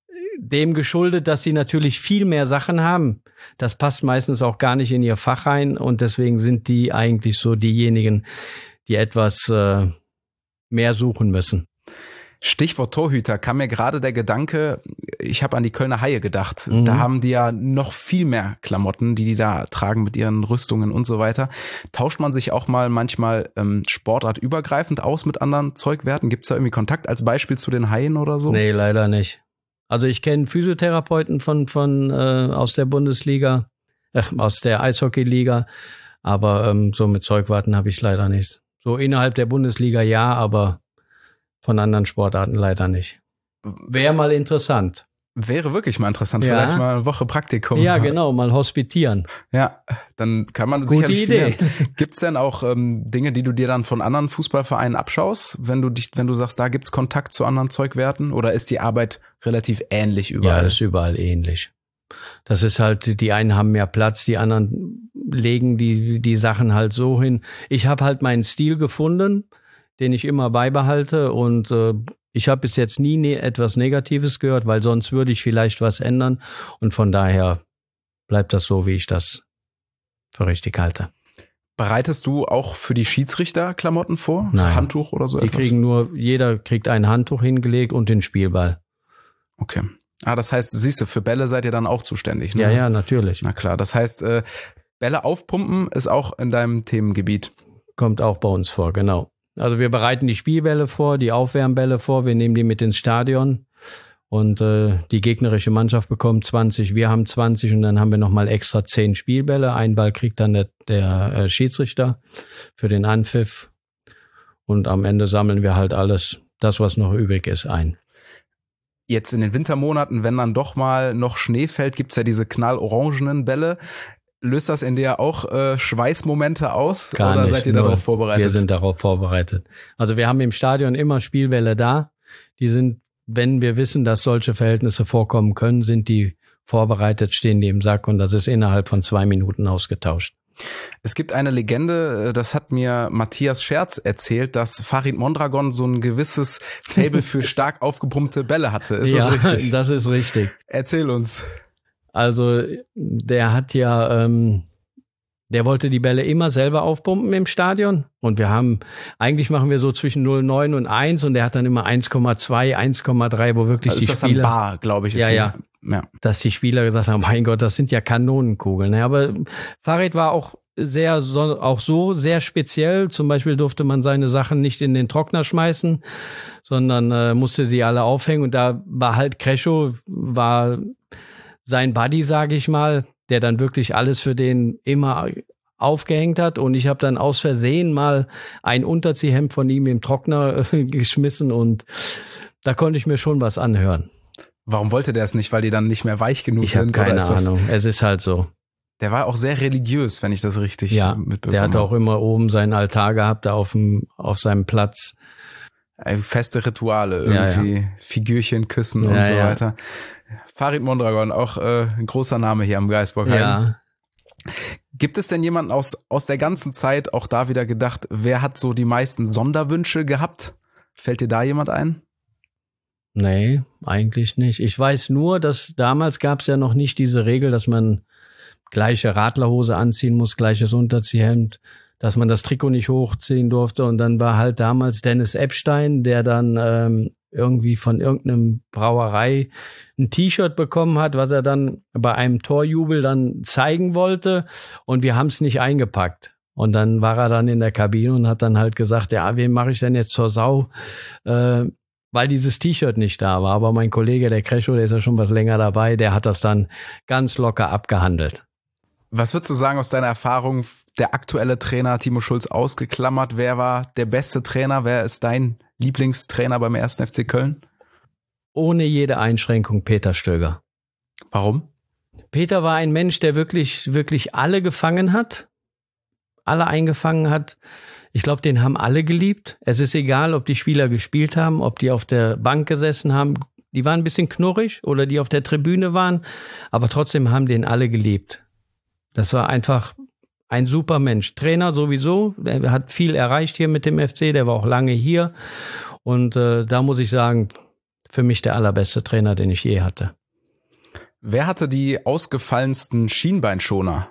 dem geschuldet, dass sie natürlich viel mehr Sachen haben. Das passt meistens auch gar nicht in ihr Fach rein und deswegen sind die eigentlich so diejenigen, die etwas äh, mehr suchen müssen. Stichwort Torhüter, kam mir gerade der Gedanke, ich habe an die Kölner Haie gedacht. Mhm. Da haben die ja noch viel mehr Klamotten, die die da tragen mit ihren Rüstungen und so weiter. Tauscht man sich auch mal manchmal ähm, sportartübergreifend aus mit anderen Zeugwerten? Gibt es da irgendwie Kontakt als Beispiel zu den Haien oder so? Nee, leider nicht. Also ich kenne Physiotherapeuten von von äh, aus der Bundesliga, äh, aus der Eishockeyliga, aber ähm, so mit Zeugwarten habe ich leider nichts. So innerhalb der Bundesliga ja, aber von anderen Sportarten leider nicht. Wäre mal interessant. Wäre wirklich mal interessant, Ja. vielleicht mal eine Woche Praktikum. Ja, genau, mal hospitieren. Ja, dann kann man Gute sicherlich Idee. studieren. Gibt's denn auch ähm, Dinge, die du dir dann von anderen Fußballvereinen abschaust, wenn du dich, wenn du sagst, da gibt's Kontakt zu anderen Zeugwerten? Oder ist die Arbeit relativ ähnlich überall? Ja, das ist überall ähnlich. Das ist halt, die einen haben mehr Platz, die anderen legen die die Sachen halt so hin. Ich habe halt meinen Stil gefunden, den ich immer beibehalte und äh, ich habe bis jetzt nie ne- etwas Negatives gehört, weil sonst würde ich vielleicht was ändern und von daher bleibt das so, wie ich das für richtig halte. Bereitest du auch für die Schiedsrichter Klamotten vor? Nein. Handtuch oder so Die etwas? kriegen nur, jeder kriegt ein Handtuch hingelegt und den Spielball. Okay. Ah, das heißt, siehst du, für Bälle seid ihr dann auch zuständig, ne? Ja, ja, natürlich. Na klar, das heißt, äh, Bälle aufpumpen ist auch in deinem Themengebiet. Kommt auch bei uns vor, genau. Also wir bereiten die Spielbälle vor, die Aufwärmbälle vor, wir nehmen die mit ins Stadion und äh, die gegnerische Mannschaft bekommt zwanzig, wir haben zwanzig und dann haben wir nochmal extra zehn Spielbälle. Ein Ball kriegt dann der, der äh, Schiedsrichter für den Anpfiff und am Ende sammeln wir halt alles, das was noch übrig ist, ein. Jetzt in den Wintermonaten, wenn dann doch mal noch Schnee fällt, gibt's ja diese knallorangenen Bälle. Löst das in dir auch äh, Schweißmomente aus? Gar oder nicht, seid ihr null. darauf vorbereitet? Wir sind darauf vorbereitet. Also wir haben im Stadion immer Spielbälle da. Die sind, wenn wir wissen, dass solche Verhältnisse vorkommen können, sind die vorbereitet, stehen die im Sack und das ist innerhalb von zwei Minuten ausgetauscht. Es gibt eine Legende, das hat mir Matthias Scherz erzählt, dass Farid Mondragon so ein gewisses Faible für stark aufgepumpte Bälle hatte. Ist ja, das richtig? Das ist richtig. Erzähl uns. Also der hat ja, ähm, der wollte die Bälle immer selber aufpumpen im Stadion und wir haben, eigentlich machen wir so zwischen null Komma neun und eins und der hat dann immer eins Komma zwei, eins Komma drei, wo wirklich Also die ist das Spieler, dann Bar, glaube ich. Ist Ja, die, ja. ja. dass die Spieler gesagt haben, mein Gott, das sind ja Kanonenkugeln. Ja, aber Farid war auch sehr, so, auch so sehr speziell. Zum Beispiel durfte man seine Sachen nicht in den Trockner schmeißen, sondern äh, musste sie alle aufhängen und da war halt Krescho, war sein Buddy, sage ich mal, der dann wirklich alles für den immer aufgehängt hat und ich habe dann aus Versehen mal ein Unterziehhemd von ihm im Trockner äh, geschmissen und da konnte ich mir schon was anhören. Warum wollte der es nicht? Weil die dann nicht mehr weich genug Ich habe sind? keine oder ist das, Ahnung, es ist halt so. Der war auch sehr religiös, wenn ich das richtig Ja, mitbekommen der hatte habe. auch immer oben seinen Altar gehabt, da auf dem, auf seinem Platz. Äh, Feste Rituale, Ja, irgendwie Figürchen küssen Ja, und so ja. weiter. Farid Mondragon, auch äh, ein großer Name hier am Geisbockheim. Ja, Gibt es denn jemanden aus, aus der ganzen Zeit, auch da wieder gedacht, wer hat so die meisten Sonderwünsche gehabt? Fällt dir da jemand ein? nee, eigentlich nicht. Ich weiß nur, dass damals gab es ja noch nicht diese Regel, dass man gleiche Radlerhose anziehen muss, gleiches Unterziehhemd, dass man das Trikot nicht hochziehen durfte. Und dann war halt damals Dennis Epstein, der dann ähm, irgendwie von irgendeinem Brauerei ein T-Shirt bekommen hat, was er dann bei einem Torjubel dann zeigen wollte. Und wir haben es nicht eingepackt. Und dann war er dann in der Kabine und hat dann halt gesagt, ja, wen mache ich denn jetzt zur Sau? Äh, weil dieses T-Shirt nicht da war. Aber mein Kollege, der Krescho, der ist ja schon was länger dabei, der hat das dann ganz locker abgehandelt. Was würdest du sagen aus deiner Erfahrung, der aktuelle Trainer Timo Schulz ausgeklammert, wer war der beste Trainer? Wer ist dein Lieblingstrainer beim ersten F C Köln? Ohne jede Einschränkung Peter Stöger. Warum? Peter war ein Mensch, der wirklich, wirklich alle gefangen hat. alle eingefangen hat, ich glaube, den haben alle geliebt. Es ist egal, ob die Spieler gespielt haben, ob die auf der Bank gesessen haben. Die waren ein bisschen knurrig oder die auf der Tribüne waren, aber trotzdem haben den alle geliebt. Das war einfach ein super Mensch. Trainer sowieso, der hat viel erreicht hier mit dem F C, der war auch lange hier. Und äh, da muss ich sagen, für mich der allerbeste Trainer, den ich je hatte. Wer hatte die ausgefallensten Schienbeinschoner?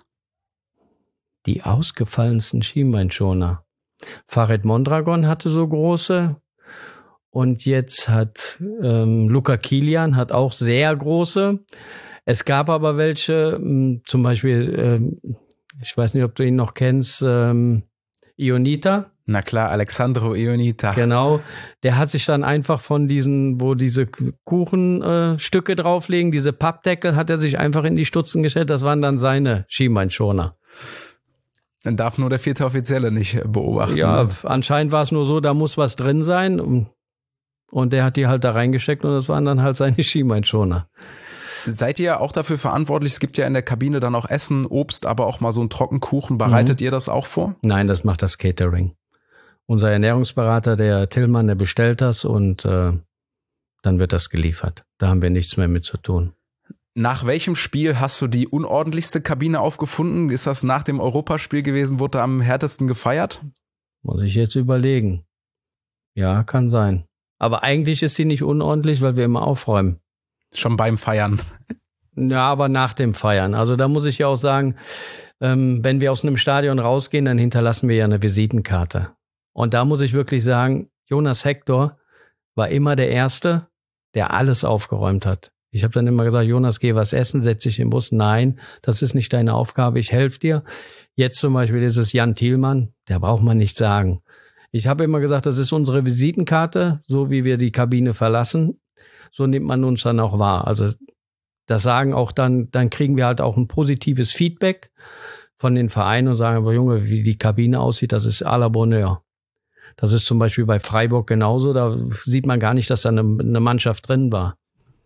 Die ausgefallensten Schienbeinschoner. Farid Mondragon hatte so große. Und jetzt hat ähm, Luca Kilian hat auch sehr große. Es gab aber welche, mh, zum Beispiel, ähm, ich weiß nicht, ob du ihn noch kennst, ähm, Ionita. Na klar, Alexandro Ionita. Genau, der hat sich dann einfach von diesen, wo diese Kuchenstücke äh, drauflegen, diese Pappdeckel, hat er sich einfach in die Stutzen gestellt. Das waren dann seine Schienbeinschoner. Dann darf nur der vierte Offizielle nicht beobachten. Ja, anscheinend war es nur so, da muss was drin sein. Und der hat die halt da reingesteckt und das waren dann halt seine Schienbeinschoner. Seid ihr auch dafür verantwortlich? Es gibt ja in der Kabine dann auch Essen, Obst, aber auch mal so einen Trockenkuchen. Bereitet mhm. ihr das auch vor? Nein, das macht das Catering. Unser Ernährungsberater, der Tillmann, der bestellt das und äh, dann wird das geliefert. Da haben wir nichts mehr mit zu tun. Nach welchem Spiel hast du die unordentlichste Kabine aufgefunden? Ist das nach dem Europaspiel gewesen? Wurde am härtesten gefeiert? Muss ich jetzt überlegen. Ja, kann sein. Aber eigentlich ist sie nicht unordentlich, weil wir immer aufräumen. Schon beim Feiern. Ja, aber nach dem Feiern. Also da muss ich ja auch sagen, ähm, wenn wir aus einem Stadion rausgehen, dann hinterlassen wir ja eine Visitenkarte. Und da muss ich wirklich sagen, Jonas Hector war immer der Erste, der alles aufgeräumt hat. Ich habe dann immer gesagt, Jonas, geh was essen, setz dich im Bus. Nein, das ist nicht deine Aufgabe, ich helfe dir. Jetzt zum Beispiel ist es Jan Thielmann, der braucht man nicht sagen. Ich habe immer gesagt, das ist unsere Visitenkarte, so wie wir die Kabine verlassen, so nimmt man uns dann auch wahr. Also das sagen auch dann, dann kriegen wir halt auch ein positives Feedback von den Vereinen und sagen, aber Junge, wie die Kabine aussieht, das ist à la Bonheur. Das ist zum Beispiel bei Freiburg genauso, da sieht man gar nicht, dass da eine, eine Mannschaft drin war.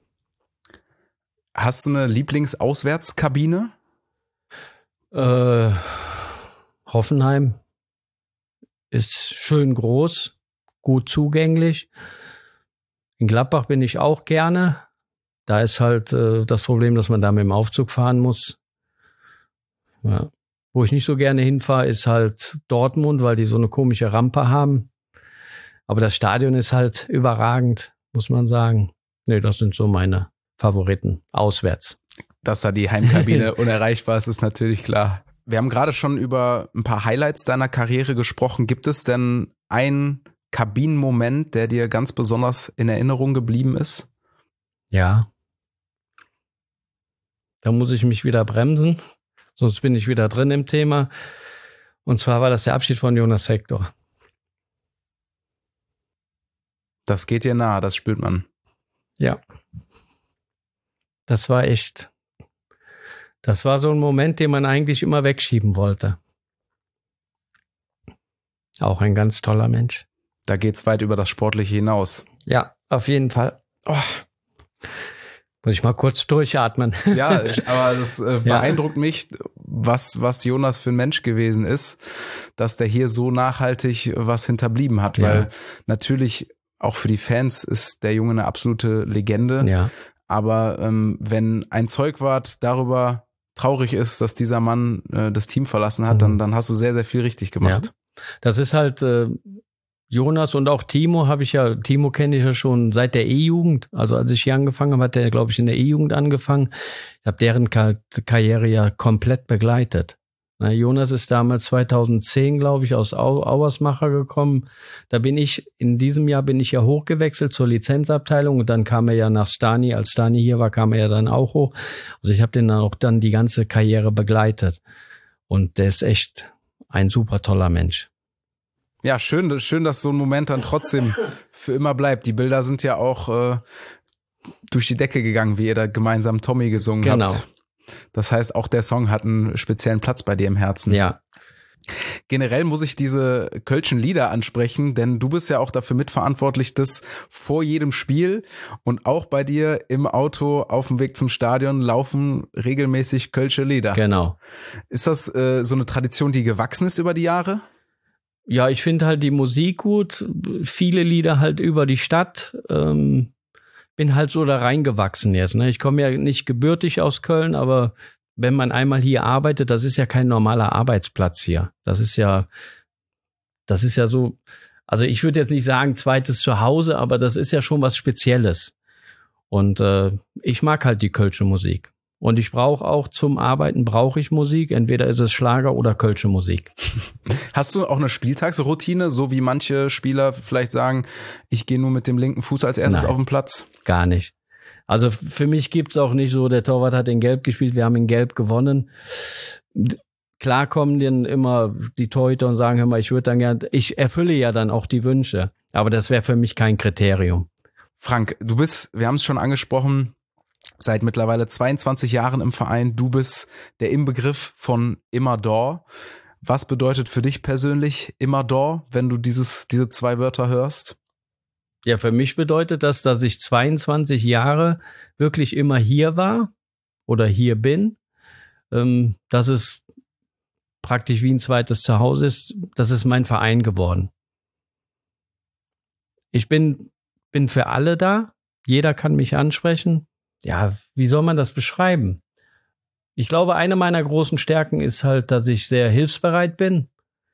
Hast du eine Lieblingsauswärtskabine? Äh, Hoffenheim ist schön groß, gut zugänglich. In Gladbach bin ich auch gerne. Da ist halt äh, das Problem, dass man da mit dem Aufzug fahren muss. Ja. Wo ich nicht so gerne hinfahre, ist halt Dortmund, weil die so eine komische Rampe haben. Aber das Stadion ist halt überragend, muss man sagen. Nee, das sind so meine Favoriten, auswärts. Dass da die Heimkabine unerreichbar ist, ist natürlich klar. Wir haben gerade schon über ein paar Highlights deiner Karriere gesprochen. Gibt es denn einen Kabinenmoment, der dir ganz besonders in Erinnerung geblieben ist? Ja. Da muss ich mich wieder bremsen, sonst bin ich wieder drin im Thema. Und zwar war das der Abschied von Jonas Hector. Das geht dir nahe, das spürt man. Ja. Das war echt, das war so ein Moment, den man eigentlich immer wegschieben wollte. Auch ein ganz toller Mensch. Da geht's weit über das Sportliche hinaus. Ja, auf jeden Fall. Oh. Muss ich mal kurz durchatmen. Ja, aber das äh, beeindruckt ja. mich, was, was Jonas für ein Mensch gewesen ist, dass der hier so nachhaltig was hinterblieben hat, ja. Weil natürlich auch für die Fans ist der Junge eine absolute Legende. Ja. Aber ähm, wenn ein Zeugwart darüber traurig ist, dass dieser Mann äh, das Team verlassen hat, mhm. dann, dann hast du sehr, sehr viel richtig gemacht. Ja. Das ist halt äh, Jonas und auch Timo habe ich ja, Timo kenne ich ja schon seit der E-Jugend. Also als ich hier angefangen habe, hat der, glaube ich, in der E-Jugend angefangen. Ich habe deren Ka- Karriere ja komplett begleitet. Na, Jonas ist damals zweitausendzehn, glaube ich, aus Au- Auersmacher gekommen. Da bin ich, in diesem Jahr bin ich ja hochgewechselt zur Lizenzabteilung und dann kam er ja nach Stani. Als Stani hier war, kam er ja dann auch hoch. Also ich habe den dann auch dann die ganze Karriere begleitet. Und der ist echt ein super toller Mensch. Ja, schön, schön, dass so ein Moment dann trotzdem für immer bleibt. Die Bilder sind ja auch äh, durch die Decke gegangen, wie ihr da gemeinsam Tommy gesungen genau. habt. Das heißt, auch der Song hat einen speziellen Platz bei dir im Herzen. Ja. Generell muss ich diese kölschen Lieder ansprechen, denn du bist ja auch dafür mitverantwortlich, dass vor jedem Spiel und auch bei dir im Auto auf dem Weg zum Stadion laufen regelmäßig kölsche Lieder. Genau. Ist das äh, so eine Tradition, die gewachsen ist über die Jahre? Ja, ich finde halt die Musik gut, viele Lieder halt über die Stadt. Ähm, bin halt so da reingewachsen jetzt. Ne? Ich komme ja nicht gebürtig aus Köln, aber wenn man einmal hier arbeitet, das ist ja kein normaler Arbeitsplatz hier. Das ist ja, das ist ja so, also ich würde jetzt nicht sagen zweites Zuhause, aber das ist ja schon was Spezielles. Und äh, ich mag halt die kölsche Musik. Und ich brauche auch zum Arbeiten, brauche ich Musik. Entweder ist es Schlager oder kölsche Musik. Hast du auch eine Spieltagsroutine, so wie manche Spieler vielleicht sagen, ich gehe nur mit dem linken Fuß als erstes Nein, auf den Platz? Gar nicht. Also für mich gibt's auch nicht so, der Torwart hat in Gelb gespielt, wir haben in Gelb gewonnen. Klar kommen dann immer die Torhüter und sagen, hör mal, ich würde dann gerne, ich erfülle ja dann auch die Wünsche. Aber das wäre für mich kein Kriterium. Frank, du bist, wir haben es schon angesprochen, seit mittlerweile zweiundzwanzig Jahren im Verein. Du bist der Inbegriff von immer da. Was bedeutet für dich persönlich immer da, wenn du dieses, diese zwei Wörter hörst? Ja, für mich bedeutet das, dass ich zweiundzwanzig Jahre wirklich immer hier war oder hier bin. Ähm, dass es praktisch wie ein zweites Zuhause ist. Das ist mein Verein geworden. Ich bin, bin für alle da. Jeder kann mich ansprechen. Ja, wie soll man das beschreiben? Ich glaube, eine meiner großen Stärken ist halt, dass ich sehr hilfsbereit bin.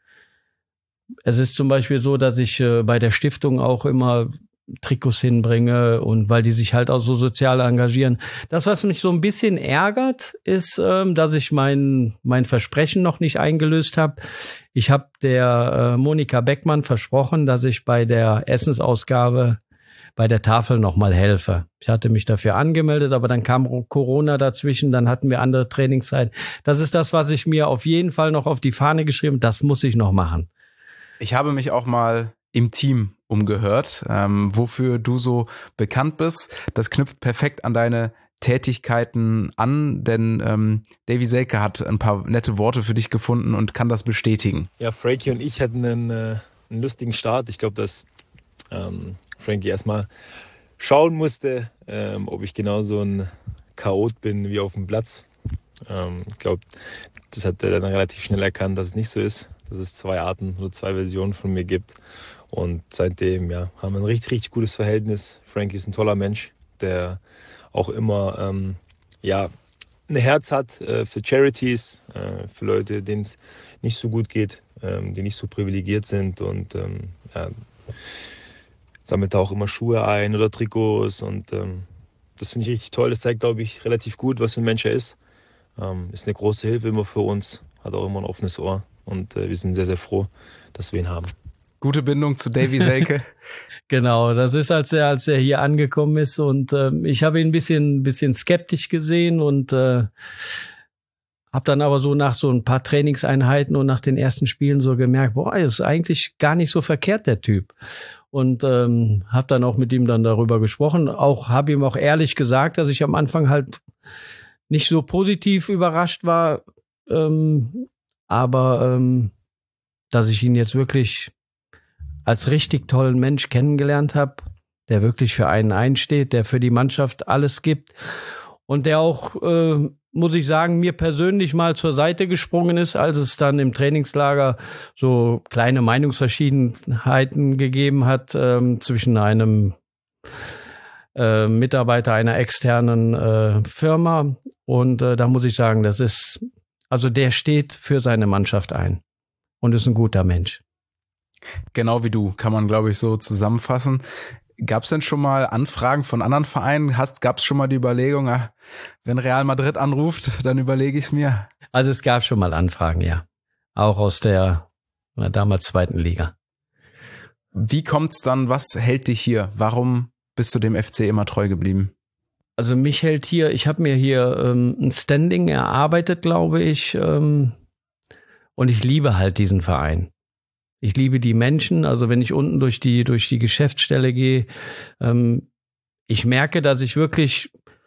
Es ist zum Beispiel so, dass ich äh, bei der Stiftung auch immer Trikots hinbringe und weil die sich halt auch so sozial engagieren. Das, was mich so ein bisschen ärgert, ist, ähm, dass ich mein mein Versprechen noch nicht eingelöst habe. Ich habe der äh, Monika Beckmann versprochen, dass ich bei der Essensausgabe bei der Tafel nochmal helfe. Ich hatte mich dafür angemeldet, aber dann kam Corona dazwischen, dann hatten wir andere Trainingszeiten. Das ist das, was ich mir auf jeden Fall noch auf die Fahne geschrieben habe. Das muss ich noch machen. Ich habe mich auch mal im Team umgehört, ähm, wofür du so bekannt bist. Das knüpft perfekt an deine Tätigkeiten an, denn ähm, Davy Selke hat ein paar nette Worte für dich gefunden und kann das bestätigen. Ja, Frankie und ich hatten einen, äh, einen lustigen Start. Ich glaube, dass ähm, Frankie erstmal schauen musste, ähm, ob ich genauso ein Chaot bin wie auf dem Platz. Ähm, ich glaube, das hat er dann relativ schnell erkannt, dass es nicht so ist, dass es zwei Arten oder zwei Versionen von mir gibt. Und seitdem ja, haben wir ein richtig, richtig gutes Verhältnis. Frankie ist ein toller Mensch, der auch immer ähm, ja, ein Herz hat äh, für Charities, äh, für Leute, denen es nicht so gut geht, ähm, die nicht so privilegiert sind. Und ähm, ja, sammelt auch immer Schuhe ein oder Trikots. Und ähm, das finde ich richtig toll. Das zeigt, glaube ich, relativ gut, was für ein Mensch er ist. Ähm, ist eine große Hilfe immer für uns, hat auch immer ein offenes Ohr. Und äh, wir sind sehr, sehr froh, dass wir ihn haben. Gute Bindung zu Davy Selke. Genau, das ist, als er, als er hier angekommen ist. Und äh, ich habe ihn ein bisschen, bisschen skeptisch gesehen und äh, habe dann aber so nach so ein paar Trainingseinheiten und nach den ersten Spielen so gemerkt, boah, ist eigentlich gar nicht so verkehrt, der Typ. Und ähm, habe dann auch mit ihm dann darüber gesprochen. Auch habe ihm auch ehrlich gesagt, dass ich am Anfang halt nicht so positiv überrascht war, ähm, aber ähm, dass ich ihn jetzt wirklich als richtig tollen Mensch kennengelernt habe, der wirklich für einen einsteht, der für die Mannschaft alles gibt und der auch, äh, muss ich sagen, mir persönlich mal zur Seite gesprungen ist, als es dann im Trainingslager so kleine Meinungsverschiedenheiten gegeben hat ähm, zwischen einem äh, Mitarbeiter einer externen äh, Firma. Und äh, da muss ich sagen, das ist, also der steht für seine Mannschaft ein und ist ein guter Mensch. Genau wie du, kann man, glaube ich, so zusammenfassen. Gab es denn schon mal Anfragen von anderen Vereinen? Gab es schon mal die Überlegung, ach, wenn Real Madrid anruft, dann überlege ich es mir? Also es gab schon mal Anfragen, ja. Auch aus der na, damals zweiten Liga. Wie kommt's dann, was hält dich hier? Warum bist du dem F C immer treu geblieben? Also mich hält hier, ich habe mir hier ähm, ein Standing erarbeitet, glaube ich. Ähm, und ich liebe halt diesen Verein. Ich liebe die Menschen, also wenn ich unten durch die, durch die Geschäftsstelle gehe, ähm, ich merke, dass ich wirklich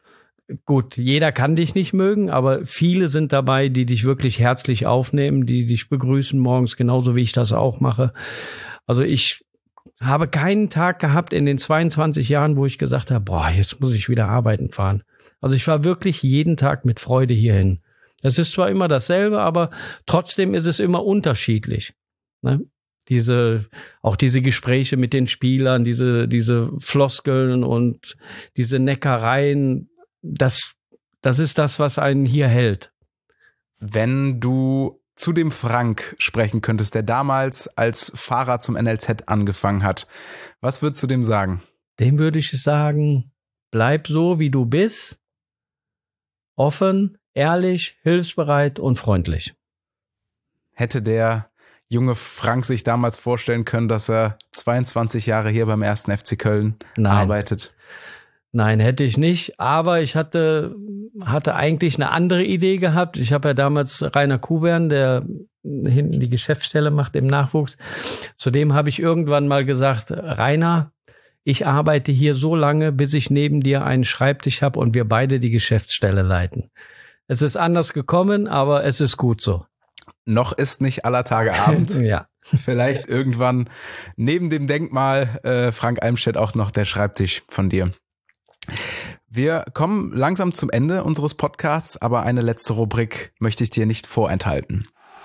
gut, jeder kann dich nicht mögen, aber viele sind dabei, die dich wirklich herzlich aufnehmen, die dich begrüßen morgens, genauso wie ich das auch mache. Also ich habe keinen Tag gehabt in den zweiundzwanzig Jahren, wo ich gesagt habe, boah, jetzt muss ich wieder arbeiten fahren. Also ich war wirklich jeden Tag mit Freude hierhin. Es ist zwar immer dasselbe, aber trotzdem ist es immer unterschiedlich. Ne? Diese, auch diese Gespräche mit den Spielern, diese, diese Floskeln und diese Neckereien, das, das ist das, was einen hier hält. Wenn du zu dem Frank sprechen könntest, der damals als Fahrer zum N L Z angefangen hat, was würdest du dem sagen? Dem würde ich sagen, bleib so, wie du bist, offen, ehrlich, hilfsbereit und freundlich. Hätte der junge Frank sich damals vorstellen können, dass er zweiundzwanzig Jahre hier beim ersten F C Köln Nein. arbeitet? Nein, hätte ich nicht, aber ich hatte, hatte eigentlich eine andere Idee gehabt. Ich habe ja damals Rainer Kubern, der hinten die Geschäftsstelle macht im Nachwuchs. Zudem habe ich irgendwann mal gesagt, Rainer, ich arbeite hier so lange, bis ich neben dir einen Schreibtisch habe und wir beide die Geschäftsstelle leiten. Es ist anders gekommen, aber es ist gut so. Noch ist nicht aller Tage Abend. Ja. Vielleicht irgendwann neben dem Denkmal äh, Frank Almstedt auch noch der Schreibtisch von dir. Wir kommen langsam zum Ende unseres Podcasts, aber eine letzte Rubrik möchte ich dir nicht vorenthalten.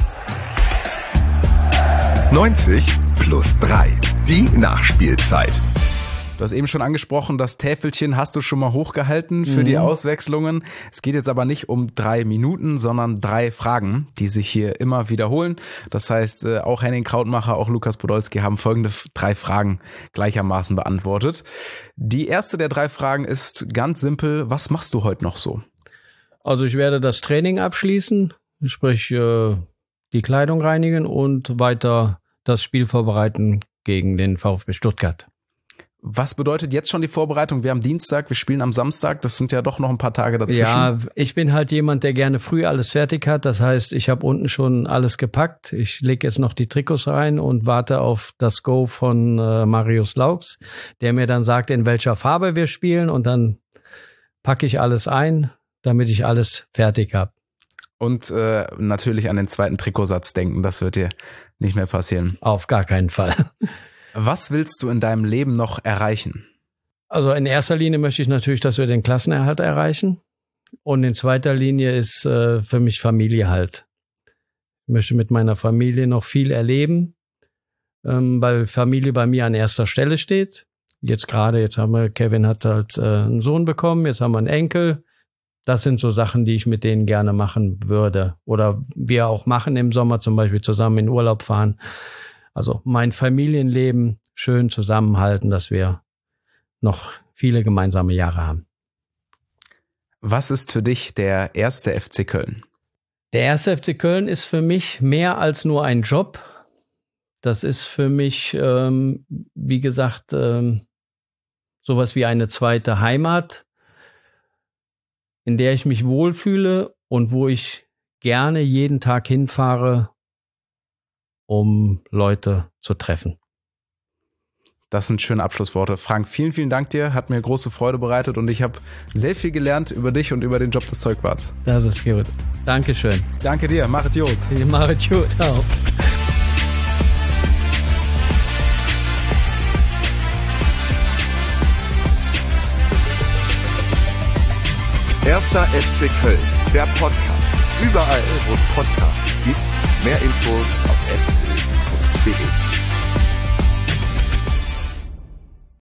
neunzig plus drei. Die Nachspielzeit. Du hast eben schon angesprochen, das Täfelchen hast du schon mal hochgehalten für mhm. die Auswechslungen. Es geht jetzt aber nicht um drei Minuten, sondern drei Fragen, die sich hier immer wiederholen. Das heißt, auch Henning Krautmacher, auch Lukas Podolski haben folgende drei Fragen gleichermaßen beantwortet. Die erste der drei Fragen ist ganz simpel. Was machst du heute noch so? Also ich werde das Training abschließen, sprich die Kleidung reinigen und weiter das Spiel vorbereiten gegen den VfB Stuttgart. Was bedeutet jetzt schon die Vorbereitung? Wir haben Dienstag, wir spielen am Samstag. Das sind ja doch noch ein paar Tage dazwischen. Ja, ich bin halt jemand, der gerne früh alles fertig hat. Das heißt, ich habe unten schon alles gepackt. Ich lege jetzt noch die Trikots rein und warte auf das Go von äh, Marius Laux, der mir dann sagt, in welcher Farbe wir spielen. Und dann packe ich alles ein, damit ich alles fertig habe. Und äh, natürlich an den zweiten Trikotsatz denken. Das wird dir nicht mehr passieren. Auf gar keinen Fall. Was willst du in deinem Leben noch erreichen? Also in erster Linie möchte ich natürlich, dass wir den Klassenerhalt erreichen. Und in zweiter Linie ist äh, für mich Familie halt. Ich möchte mit meiner Familie noch viel erleben, ähm, weil Familie bei mir an erster Stelle steht. Jetzt gerade, jetzt haben wir, Kevin hat halt äh, einen Sohn bekommen, jetzt haben wir einen Enkel. Das sind so Sachen, die ich mit denen gerne machen würde. Oder wir auch machen im Sommer, zum Beispiel zusammen in Urlaub fahren. Also mein Familienleben schön zusammenhalten, dass wir noch viele gemeinsame Jahre haben. Was ist für dich der erste F C Köln? Der erste F C Köln ist für mich mehr als nur ein Job. Das ist für mich, ähm, wie gesagt, ähm, sowas wie eine zweite Heimat, in der ich mich wohlfühle und wo ich gerne jeden Tag hinfahre, um Leute zu treffen. Das sind schöne Abschlussworte. Frank, vielen, vielen Dank dir. Hat mir große Freude bereitet und ich habe sehr viel gelernt über dich und über den Job des Zeugwarts. Das ist gut. Dankeschön. Danke dir. Mach es gut. Mach es gut auch. Erster F C Köln, der Podcast. Überall, wo es Podcasts gibt. Mehr Infos auf f c punkt d e.